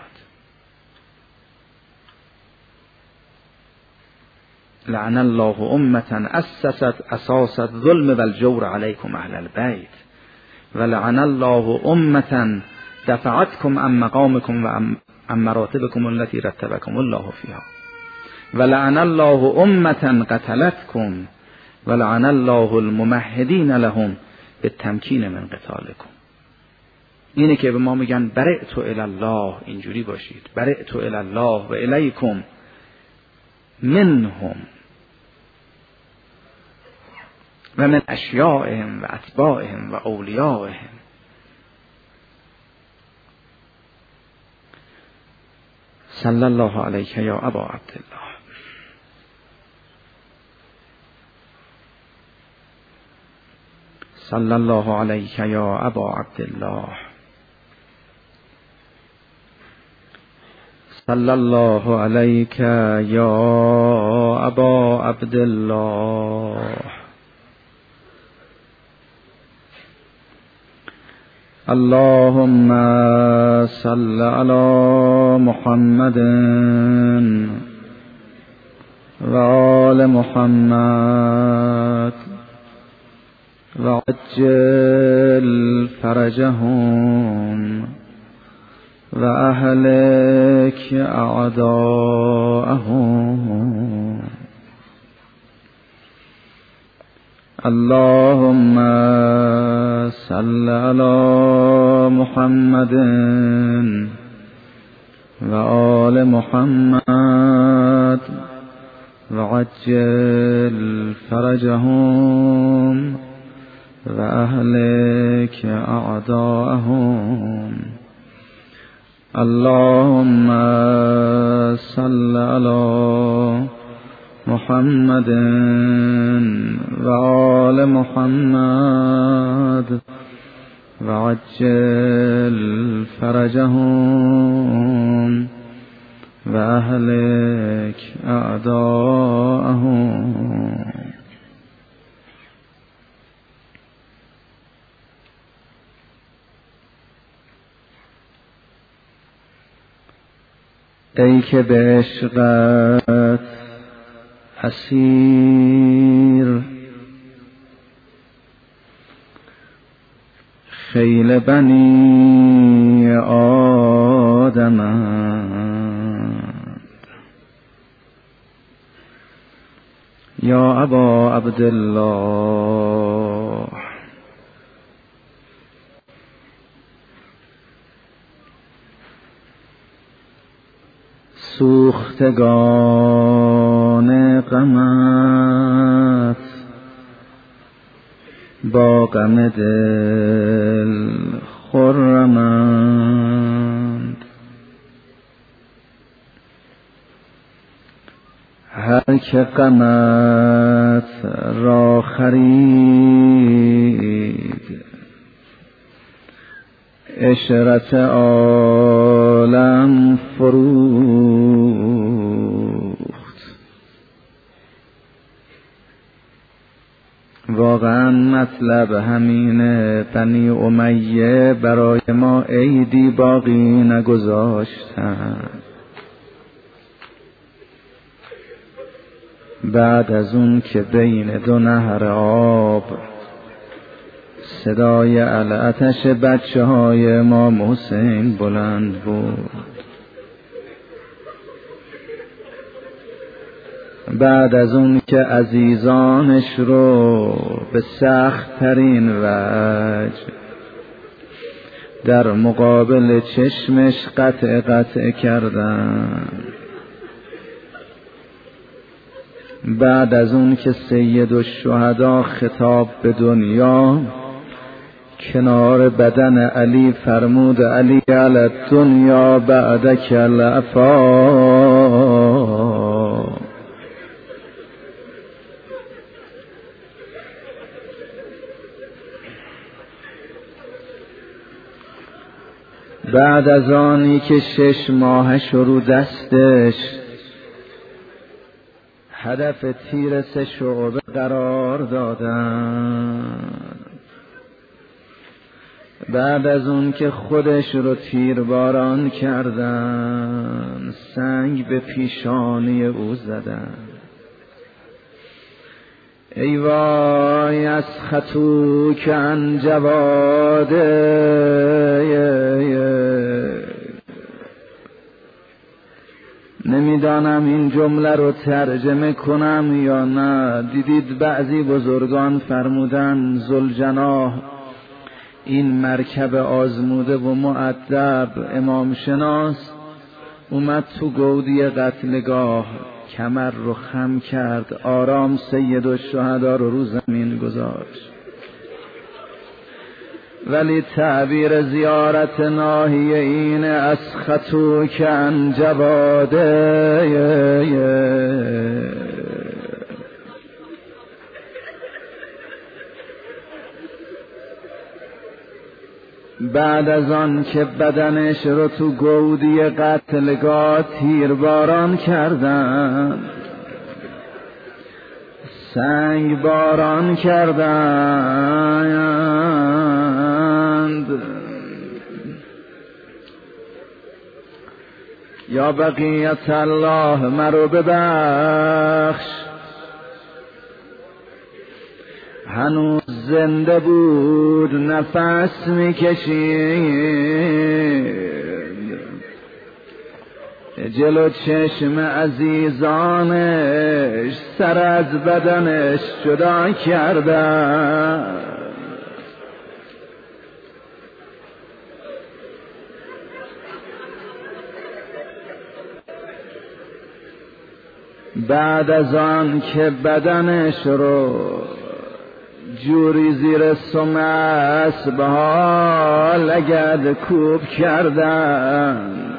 لعن الله امتا اسست اساس الظلم والجور علیکم اهل البیت ولعن الله امتا دفعتکم عن مقامکم و عن مراتبکم التي رتبکم الله فیها ولعن الله امتا قتلتکم ولعن الله الممهدین لهم بالتمکین من قتالکم. اینه که به ما میگن برئت الی الله، اینجوری باشید، برئت الی الله و الیکم منهم و من اشیائهم و اتباعهم و اولیائهم. صلی الله علیک یا ابا عبدالله. صلی الله علیک یا ابا عبدالله. صلی الله علیک یا ابا عبدالله. اللهم صل علی محمد و آل محمد و عجل فرجهم و اهلک اعداءهم. اللهم صل علی محمد و آل محمد و عجل فرجهم و اهلک اعداءهم. اللهم صل علی محمد و آل محمد و عجل فرجهم و اهلک اعداءهم. ای که به عشقت اسیر خیل بنی آدمند، یا ابا عبدالله. سوختگان غمت با غم دل خرمند، هر که غمت را خرید عشرت عالم فروخت. واقعا مطلب همینه. بنی امیه برای ما عیدی باقی نگذاشتن. بعد از اون که بین دو نهر آب صدای العطش بچه های امام حسین بلند بود، بعد از اون که عزیزانش رو به سخت ترین وجه در مقابل چشمش قطع کردن، بعد از اون که سید الشهدا خطاب به دنیا کنار بدن علی فرمود علی علی الدنیا بعدک العفا. بعد از آنی که 6 ماهش رو دستش هدف تیر 3 شعبه قرار دادن، بعد از اون که خودش رو تیرباران کردن، سنگ به پیشانی او زدن. ای وای از خطو که عن جواده، نمیدانم این جمله رو ترجمه کنم یا نه. دیدید بعضی بزرگان فرمودن ذوالجناح این مرکب آزموده و مؤدب امام شناس اومد تو گودی قتلگاه، کمر رو خم کرد، آرام سید الشهدا رو زمین گذاشت. ولی تعبیر زیارت ناحیه این از خطو که عن جواده، بعد از آن که بدنش رو تو گودی قتلگاه تیرباران کردند، سنگ باران کردند، یا بقیت الله مرو ببخش. هنوز زنده بود، نفس میکشید، جلو چشم عزیزانش سر از بدنش جدا کرده. بعد از آن که بدنش رو جوری زیر سم اسبها لگد کوب کردند،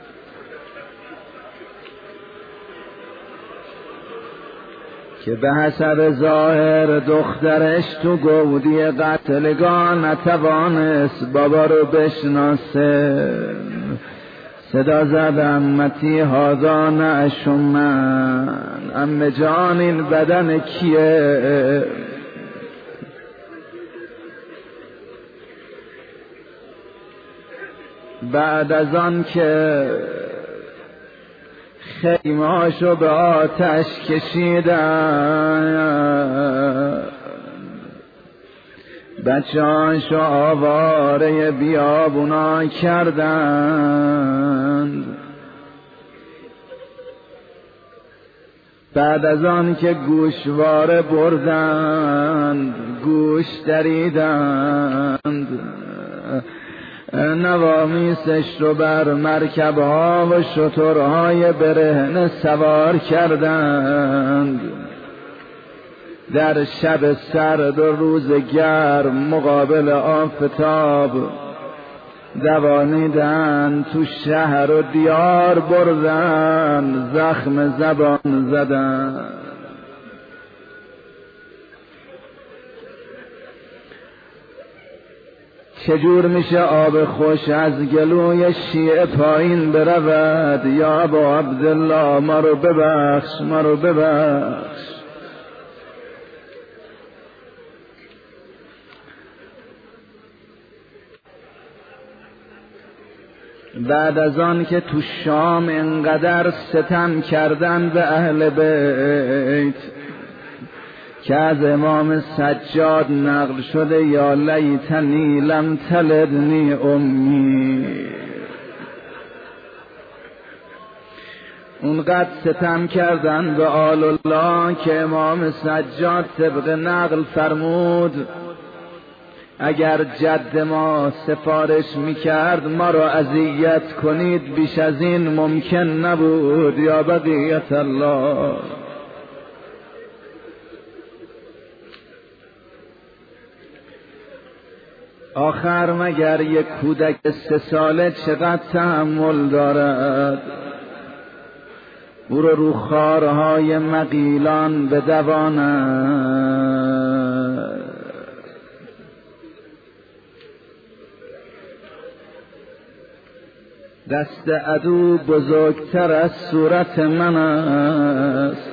که به حسب ظاهر دخترش تو گودی قتلگاه نتوانست بابا رو بشناسه. صدا زد امتی هادا نعش من، ام جان این بدن کیه؟ بعد از آن که خیمهاشو به آتش کشیدن، بچه‌هاشو آواره بیابونا کردند، بعد از آن که گوشواره بردند، گوش دریدند، نوامیسش رو بر مرکبها و شترهای برهنه سوار کردند، در شب سرد و روز گرم مقابل آفتاب دوانیدن، تو شهر و دیار بردن، زخم زبان زدن. چجور میشه آب خوش از گلوی شیعه پایین برود؟ یا ابا عبدالله ما رو ببخش، ما رو ببخش. بعد از آن که تو شام انقدر ستم کردن به اهل بیت که از امام سجاد نقل شده یا لیتنی لم تلدنی امی، اونقدر ستم کردن به آل الله که امام سجاد طبق نقل فرمود اگر جد ما سفارش میکرد ما را اذیت کنید بیش از این ممکن نبود. یا بقیت الله. آخر مگر یک کودک 3 ساله چقدر تحمل دارد؟ او رو خارهای مغیلان بدواند. دست عدو بزرگتر از صورت من است،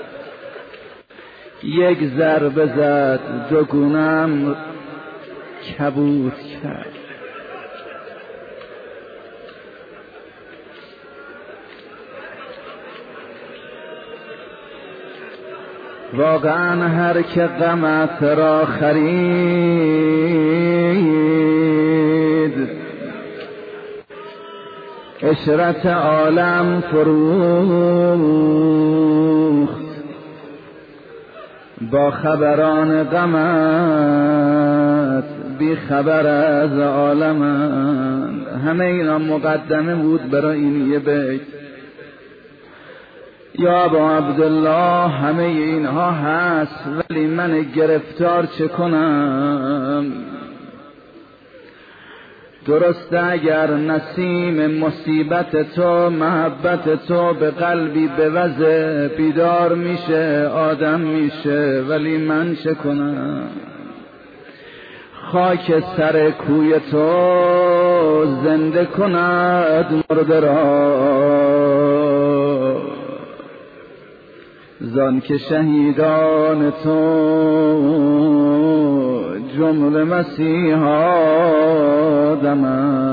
یک ضربه زد 2 گونه‌ام کبود کرد. واقعا هر که غمت را خرید عشرت عالم فروخت. با خبران غمت بی خبر از عالمند. همه اینا مقدمه بود برای این یه بیت. یا ابا عبدالله همه اینها هست ولی من گرفتار چه کنم؟ درسته اگر نسیم مصیبت تو محبت تو به قلبی بوزه بیدار میشه آدم میشه، ولی من چه کنم؟ خاک سر کوی تو زنده کند مرده را، زان که شهیدان تو جمله مسیحا دمند.